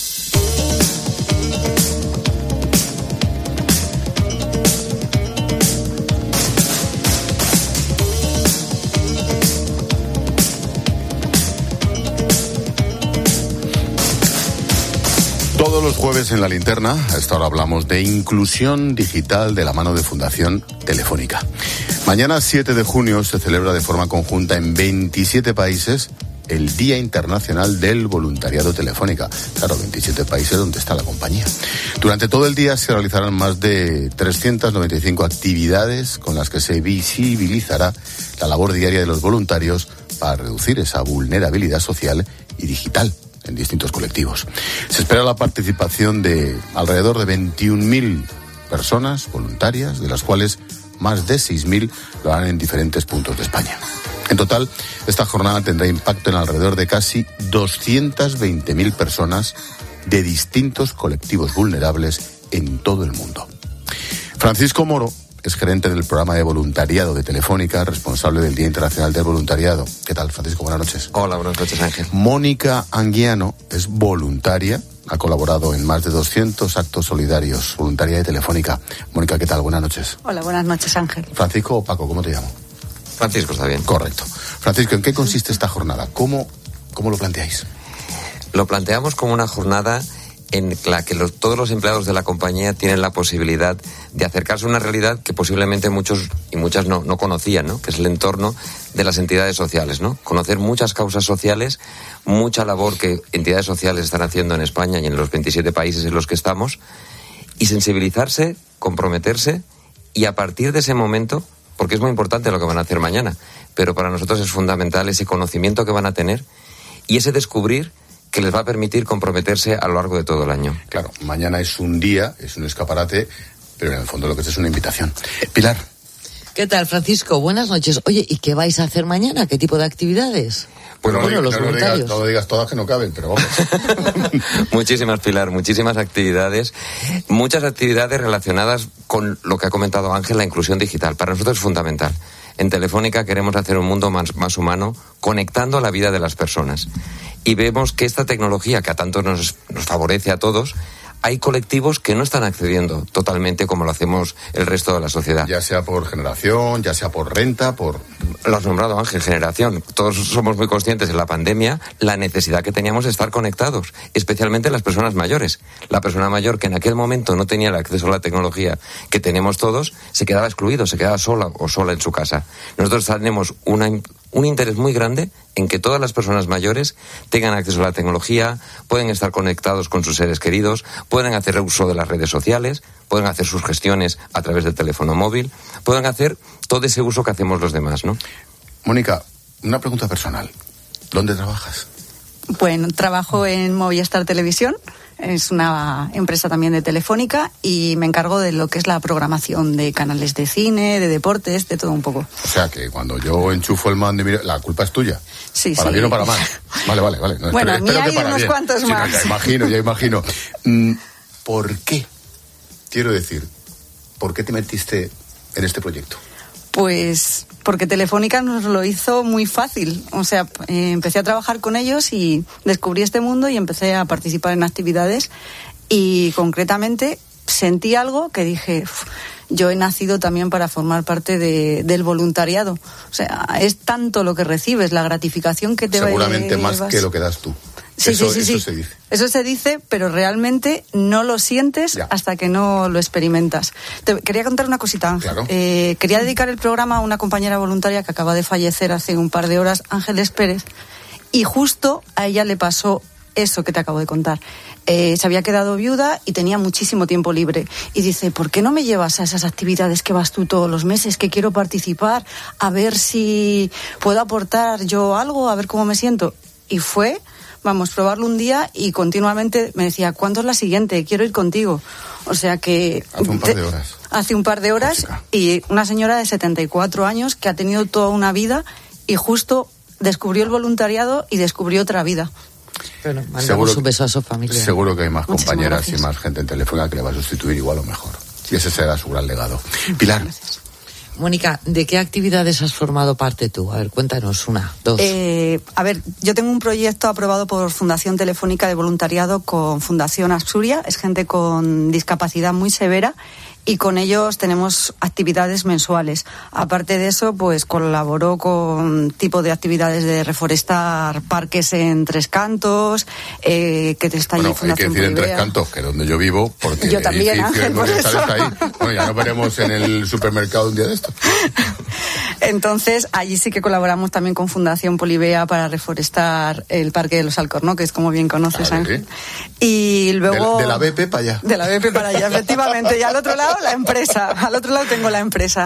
Todos los jueves en La Linterna, a esta hora hablamos de inclusión digital de la mano de Fundación Telefónica. Mañana, 7 de junio, se celebra de forma conjunta en 27 países el Día Internacional del Voluntariado Telefónica. Claro, 27 países donde está la compañía. Durante todo el día se realizarán más de 395 actividades con las que se visibilizará la labor diaria de los voluntarios para reducir esa vulnerabilidad social y digital en distintos colectivos. Se espera la participación de alrededor de 21.000 personas voluntarias, de las cuales más de 6.000 lo harán en diferentes puntos de España. En total, esta jornada tendrá impacto en alrededor de casi 220.000 personas de distintos colectivos vulnerables en todo el mundo. Francisco Moro es gerente del programa de voluntariado de Telefónica, responsable del Día Internacional del Voluntariado. ¿Qué tal, Francisco? Buenas noches. Hola, buenas noches, Ángel. Mónica Anguiano es voluntaria, ha colaborado en más de 200 actos solidarios, voluntaria de Telefónica. Mónica, ¿qué tal? Buenas noches. Hola, buenas noches, Ángel. Francisco o Paco, ¿cómo te llamo? Francisco, está bien. Correcto. Francisco, ¿en qué consiste esta jornada? ¿Cómo lo planteáis? Lo planteamos como una jornada en la que todos los empleados de la compañía tienen la posibilidad de acercarse a una realidad que posiblemente muchos y muchas no conocían, ¿no? Que es el entorno de las entidades sociales, ¿no? Conocer muchas causas sociales, mucha labor que entidades sociales están haciendo en España y en los 27 países en los que estamos, y sensibilizarse, comprometerse, y a partir de ese momento, porque es muy importante lo que van a hacer mañana, pero para nosotros es fundamental ese conocimiento que van a tener y ese descubrir que les va a permitir comprometerse a lo largo de todo el año. Claro, mañana es un día, es un escaparate, pero en el fondo lo que es una invitación. Pilar. ¿Qué tal, Francisco? Buenas noches. Oye, ¿y qué vais a hacer mañana? ¿Qué tipo de actividades? Bueno, los voluntarios. No lo digas todas que no caben, pero vamos. Muchísimas, Pilar, muchísimas actividades. Muchas actividades relacionadas con lo que ha comentado Ángel, la inclusión digital. Para nosotros es fundamental. En Telefónica queremos hacer un mundo más humano, conectando la vida de las personas. Y vemos que esta tecnología, que a tanto nos favorece a todos, hay colectivos que no están accediendo totalmente como lo hacemos el resto de la sociedad. Ya sea por generación, ya sea por renta, por... Lo has nombrado, Ángel, generación. Todos somos muy conscientes en la pandemia la necesidad que teníamos de estar conectados, especialmente las personas mayores. La persona mayor que en aquel momento no tenía el acceso a la tecnología que tenemos todos, se quedaba excluido, se quedaba sola o sola en su casa. Nosotros tenemos un interés muy grande en que todas las personas mayores tengan acceso a la tecnología, pueden estar conectados con sus seres queridos, pueden hacer uso de las redes sociales, pueden hacer sus gestiones a través del teléfono móvil, pueden hacer todo ese uso que hacemos los demás, ¿no? Mónica, una pregunta personal. ¿Dónde trabajas? Bueno, trabajo en Movistar Televisión, es una empresa también de Telefónica, y me encargo de lo que es la programación de canales de cine, de deportes, de todo un poco. O sea, que cuando yo enchufo el mando y miro, la culpa es tuya. Sí, para bien o para mal. Vale. No, bueno, espero hay que para unos bien. cuantos más. No, ya imagino. ¿Por qué? Quiero decir, ¿por qué te metiste en este proyecto? Pues porque Telefónica nos lo hizo muy fácil. O sea, empecé a trabajar con ellos y descubrí este mundo y empecé a participar en actividades, y concretamente sentí algo que dije, yo he nacido también para formar parte del voluntariado. O sea, es tanto lo que recibes, la gratificación que te seguramente más que lo que das tú. Sí, eso sí. se dice. Eso se dice, pero realmente no lo sientes hasta que no lo experimentas. Te quería contar una cosita, Ángel. Claro. Quería dedicar el programa a una compañera voluntaria que acaba de fallecer hace un par de horas, Ángeles Pérez, y justo a ella le pasó eso que te acabo de contar. Se había quedado viuda y tenía muchísimo tiempo libre. Y dice, ¿por qué no me llevas a esas actividades que vas tú todos los meses, que quiero participar, a ver si puedo aportar yo algo, a ver cómo me siento? Y fue... probarlo un día, y continuamente me decía, ¿cuándo es la siguiente? Quiero ir contigo. O sea que... Hace un par de horas. Y una señora de 74 años que ha tenido toda una vida y justo descubrió el voluntariado y descubrió otra vida. Bueno, mandamos un beso a su familia. Seguro que hay más Muchísimas compañeras gracias. y más gente en Telefónica que le va a sustituir igual o mejor. Y ese será su gran legado. Pilar. Gracias. Mónica, ¿de qué actividades has formado parte tú? A ver, cuéntanos una, dos. A ver, yo tengo un proyecto aprobado por Fundación Telefónica de voluntariado con Fundación Absuria, es gente con discapacidad muy severa, y con ellos tenemos actividades mensuales. Aparte de eso, pues colaboro con tipo de actividades de reforestar parques en Tres Cantos, que te está allí Fundación hay que decir en Tres Cantos, que es donde yo vivo, porque yo también, el Ángel, por edificio eso. está ahí. Bueno, ya nos veremos en el supermercado un día de esto. Entonces, allí sí que colaboramos también con Fundación Polivea para reforestar el Parque de los Alcornoques, como bien conoces, Ángel. Y luego... De la BP para allá. De la BP para allá, efectivamente. Y al otro lado, la empresa. Al otro lado tengo la empresa.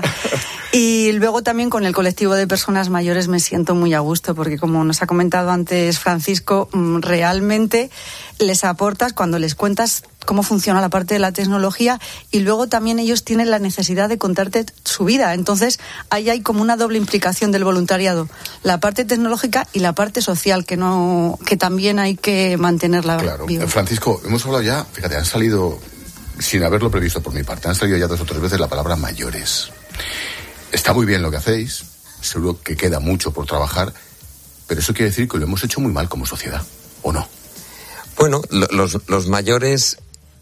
Y luego también con el colectivo de personas mayores me siento muy a gusto, porque como nos ha comentado antes Francisco, realmente les aportas cuando les cuentas cómo funciona la parte de la tecnología, y luego también ellos tienen la necesidad de contarte su vida. Entonces ahí hay como una doble implicación del voluntariado, la parte tecnológica y la parte social, que también hay que mantenerla viva. Francisco, hemos hablado ya, fíjate, han salido, sin haberlo previsto por mi parte, han salido ya 2 o 3 veces la palabra mayores. Está muy bien lo que hacéis, seguro que queda mucho por trabajar, pero eso quiere decir que lo hemos hecho muy mal como sociedad, ¿o no? Bueno, los mayores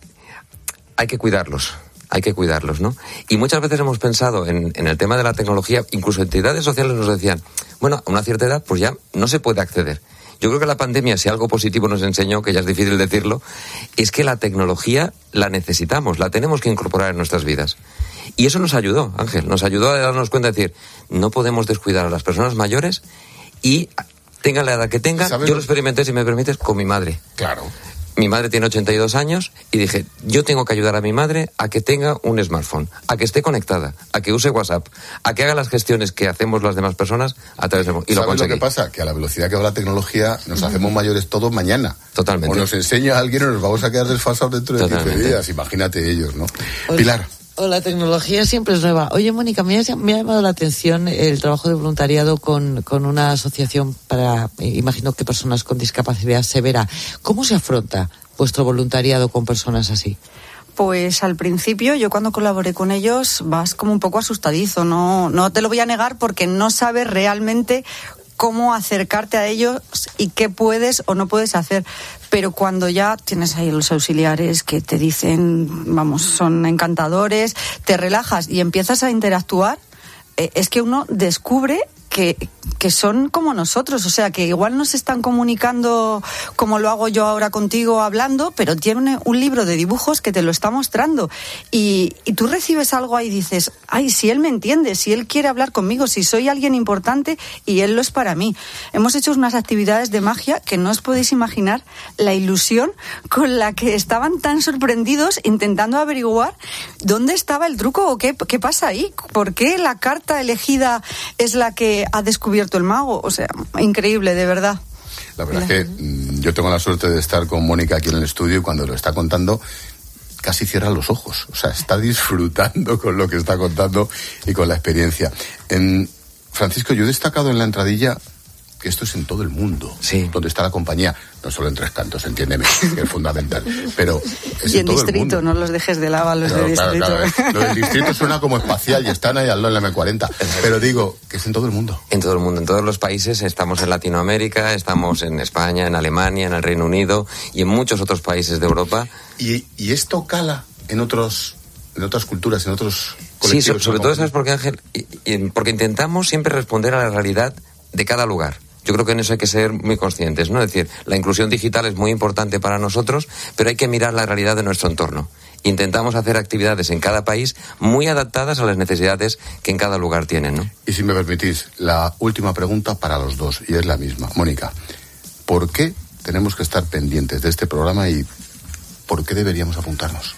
hay que cuidarlos, ¿no? Y muchas veces hemos pensado en el tema de la tecnología, incluso entidades sociales nos decían, bueno, a una cierta edad pues ya no se puede acceder. Yo creo que la pandemia, si algo positivo nos enseñó, que ya es difícil decirlo, es que la tecnología la necesitamos, la tenemos que incorporar en nuestras vidas. Y eso nos ayudó, Ángel, nos ayudó a darnos cuenta de decir, no podemos descuidar a las personas mayores, y tengan la edad que tengan. Yo lo experimenté, si me permites, con mi madre. Claro. Mi madre tiene 82 años y dije, yo tengo que ayudar a mi madre a que tenga un smartphone, a que esté conectada, a que use WhatsApp, a que haga las gestiones que hacemos las demás personas a través de... Y lo conseguí. ¿Sabes lo que pasa? Que a la velocidad que va la tecnología nos hacemos mayores todos mañana. Totalmente. O nos enseña alguien o nos vamos a quedar desfasados dentro de 15 días. Imagínate ellos, ¿no? Pilar. O la tecnología siempre es nueva. Oye, Mónica, me ha llamado la atención el trabajo de voluntariado con una asociación para, imagino que personas con discapacidad severa. ¿Cómo se afronta vuestro voluntariado con personas así? Pues al principio, yo cuando colaboré con ellos, vas como un poco asustadizo. No te lo voy a negar, porque no sabes realmente cómo acercarte a ellos y qué puedes o no puedes hacer. pero cuando ya tienes ahí los auxiliares que te dicen, vamos, son encantadores, te relajas y empiezas a interactuar, es que uno descubre que son como nosotros, o sea, que igual nos están comunicando como lo hago yo ahora contigo hablando, pero tiene un libro de dibujos que te lo está mostrando y tú recibes algo ahí y dices, ay, si él me entiende, si él quiere hablar conmigo, si soy alguien importante y él lo es para mí. Hemos hecho unas actividades de magia que no os podéis imaginar la ilusión con la que estaban tan sorprendidos intentando averiguar dónde estaba el truco o qué pasa ahí, por qué la carta elegida es la que ha descubierto el mago. O sea, increíble, de verdad. La verdad es que yo tengo la suerte de estar con Mónica aquí en el estudio y cuando lo está contando casi cierra los ojos. O sea, está disfrutando con lo que está contando y con la experiencia. Francisco, yo he destacado en la entradilla que esto es en todo el mundo, sí, donde está la compañía, no solo en Tres Cantos, entiéndeme, que es fundamental, pero es y en todo distrito, el mundo. No los dejes de lado a los de distrito. Claro. Lo del distrito suena como espacial y están ahí al lado en la M40, pero digo que es en todo el mundo. En todo el mundo, en todos los países, estamos en Latinoamérica, estamos en España, en Alemania, en el Reino Unido y en muchos otros países de Europa. ¿Y esto cala en otras culturas, en otros colectivos? Sí, sobre todo, ¿sabes por qué, Ángel? Porque intentamos siempre responder a la realidad de cada lugar. Yo creo que en eso hay que ser muy conscientes, ¿no? Es decir, la inclusión digital es muy importante para nosotros, pero hay que mirar la realidad de nuestro entorno. Intentamos hacer actividades en cada país muy adaptadas a las necesidades que en cada lugar tienen, ¿no? Y si me permitís, la última pregunta para los dos, y es la misma. Mónica, ¿por qué tenemos que estar pendientes de este programa y por qué deberíamos apuntarnos?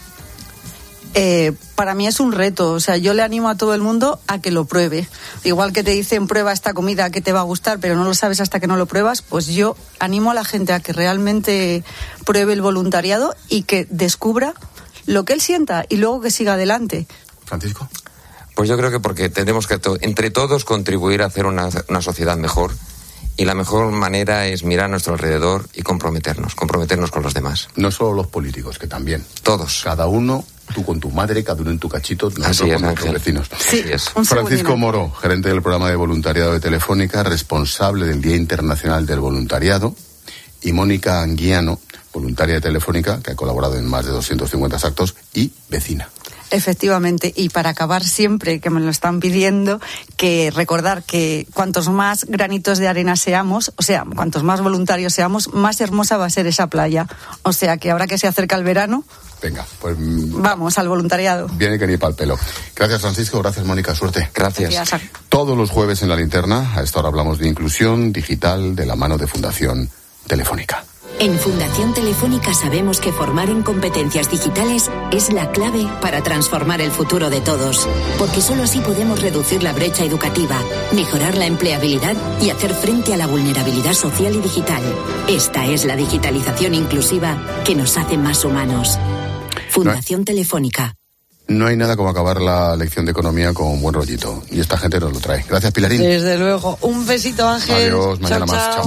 Para mí es un reto, o sea, yo le animo a todo el mundo a que lo pruebe. Igual que te dicen prueba esta comida que te va a gustar, pero no lo sabes hasta que no lo pruebas, pues yo animo a la gente a que realmente pruebe el voluntariado y que descubra lo que él sienta y luego que siga adelante. Francisco. Pues yo creo que porque tenemos que entre todos contribuir a hacer una sociedad mejor. Y la mejor manera es mirar a nuestro alrededor y comprometernos con los demás. No solo los políticos, que también. Todos. Cada uno, tú con tu madre, cada uno en tu cachito, nosotros con nuestros vecinos. Sí, así es. Francisco Moro, gerente del programa de voluntariado de Telefónica, responsable del Día Internacional del Voluntariado, y Mónica Anguiano, voluntaria de Telefónica, que ha colaborado en más de 250 actos, y vecina. Efectivamente, y para acabar siempre, que me lo están pidiendo, que recordar que cuantos más granitos de arena seamos, o sea, cuantos más voluntarios seamos, más hermosa va a ser esa playa. O sea, que ahora que se acerca el verano, venga, pues vamos al voluntariado. Viene que ni pa'l pelo. Gracias, Francisco, gracias, Mónica, suerte. Gracias. Todos los jueves en La Linterna, a esta hora hablamos de inclusión digital de la mano de Fundación Telefónica. En Fundación Telefónica sabemos que formar en competencias digitales es la clave para transformar el futuro de todos, porque solo así podemos reducir la brecha educativa, mejorar la empleabilidad y hacer frente a la vulnerabilidad social y digital. Esta es la digitalización inclusiva que nos hace más humanos. Fundación Telefónica. No hay nada como acabar la lección de economía con un buen rollito, y esta gente nos lo trae. Gracias, Pilarín. Desde luego. Un besito, Ángel. Adiós, mañana más. Chao.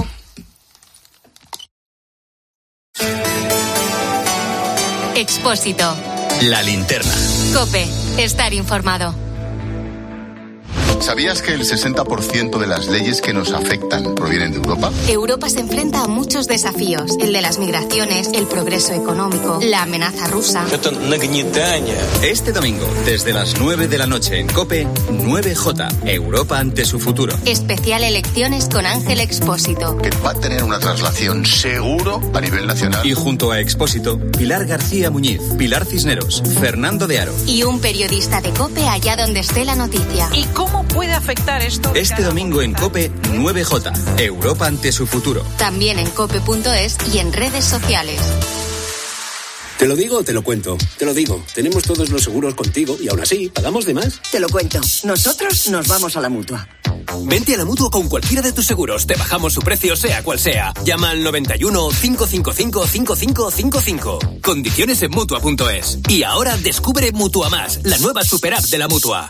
Expósito. La Linterna. COPE. Estar informado. ¿Sabías que el 60% de las leyes que nos afectan provienen de Europa? Europa se enfrenta a muchos desafíos. El de las migraciones, el progreso económico, la amenaza rusa. Este domingo, desde las 9 de la noche en COPE, 9J. Europa ante su futuro. Especial elecciones con Ángel Expósito. Que va a tener una traslación seguro a nivel nacional. Y junto a Expósito, Pilar García Muñiz, Pilar Cisneros, Fernando de Aro. Y un periodista de COPE allá donde esté la noticia. ¿Y cómo puede afectar esto? Este domingo en COPE, 9J. Europa ante su futuro. También en cope.es y en redes sociales. ¿Te lo digo o te lo cuento? Te lo digo. Tenemos todos los seguros contigo y aún así, ¿pagamos de más? Te lo cuento. Nosotros nos vamos a la Mutua. Vente a la Mutua con cualquiera de tus seguros. Te bajamos su precio, sea cual sea. Llama al 91 555 5555. Condiciones en Mutua.es. Y ahora descubre Mutua Más, la nueva super app de la Mutua.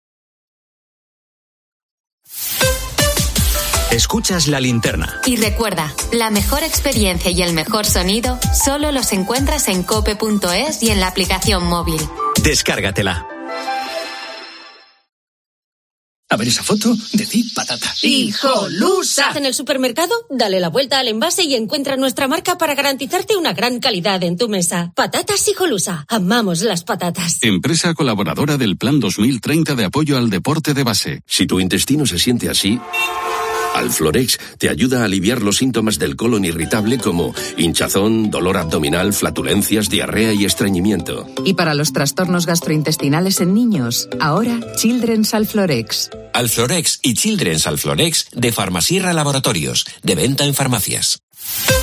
Escuchas La Linterna. Y recuerda, la mejor experiencia y el mejor sonido solo los encuentras en cope.es y en la aplicación móvil. Descárgatela. A ver esa foto, decid patata. ¡Hijolusa! En el supermercado, dale la vuelta al envase y encuentra nuestra marca para garantizarte una gran calidad en tu mesa. Patatas Hijolusa. Amamos las patatas. Empresa colaboradora del Plan 2030 de apoyo al deporte de base. Si tu intestino se siente así, Alflorex te ayuda a aliviar los síntomas del colon irritable como hinchazón, dolor abdominal, flatulencias, diarrea y estreñimiento. Y para los trastornos gastrointestinales en niños, ahora Children's Alflorex. Alflorex y Children's Alflorex de Farmasierra Laboratorios, de venta en farmacias.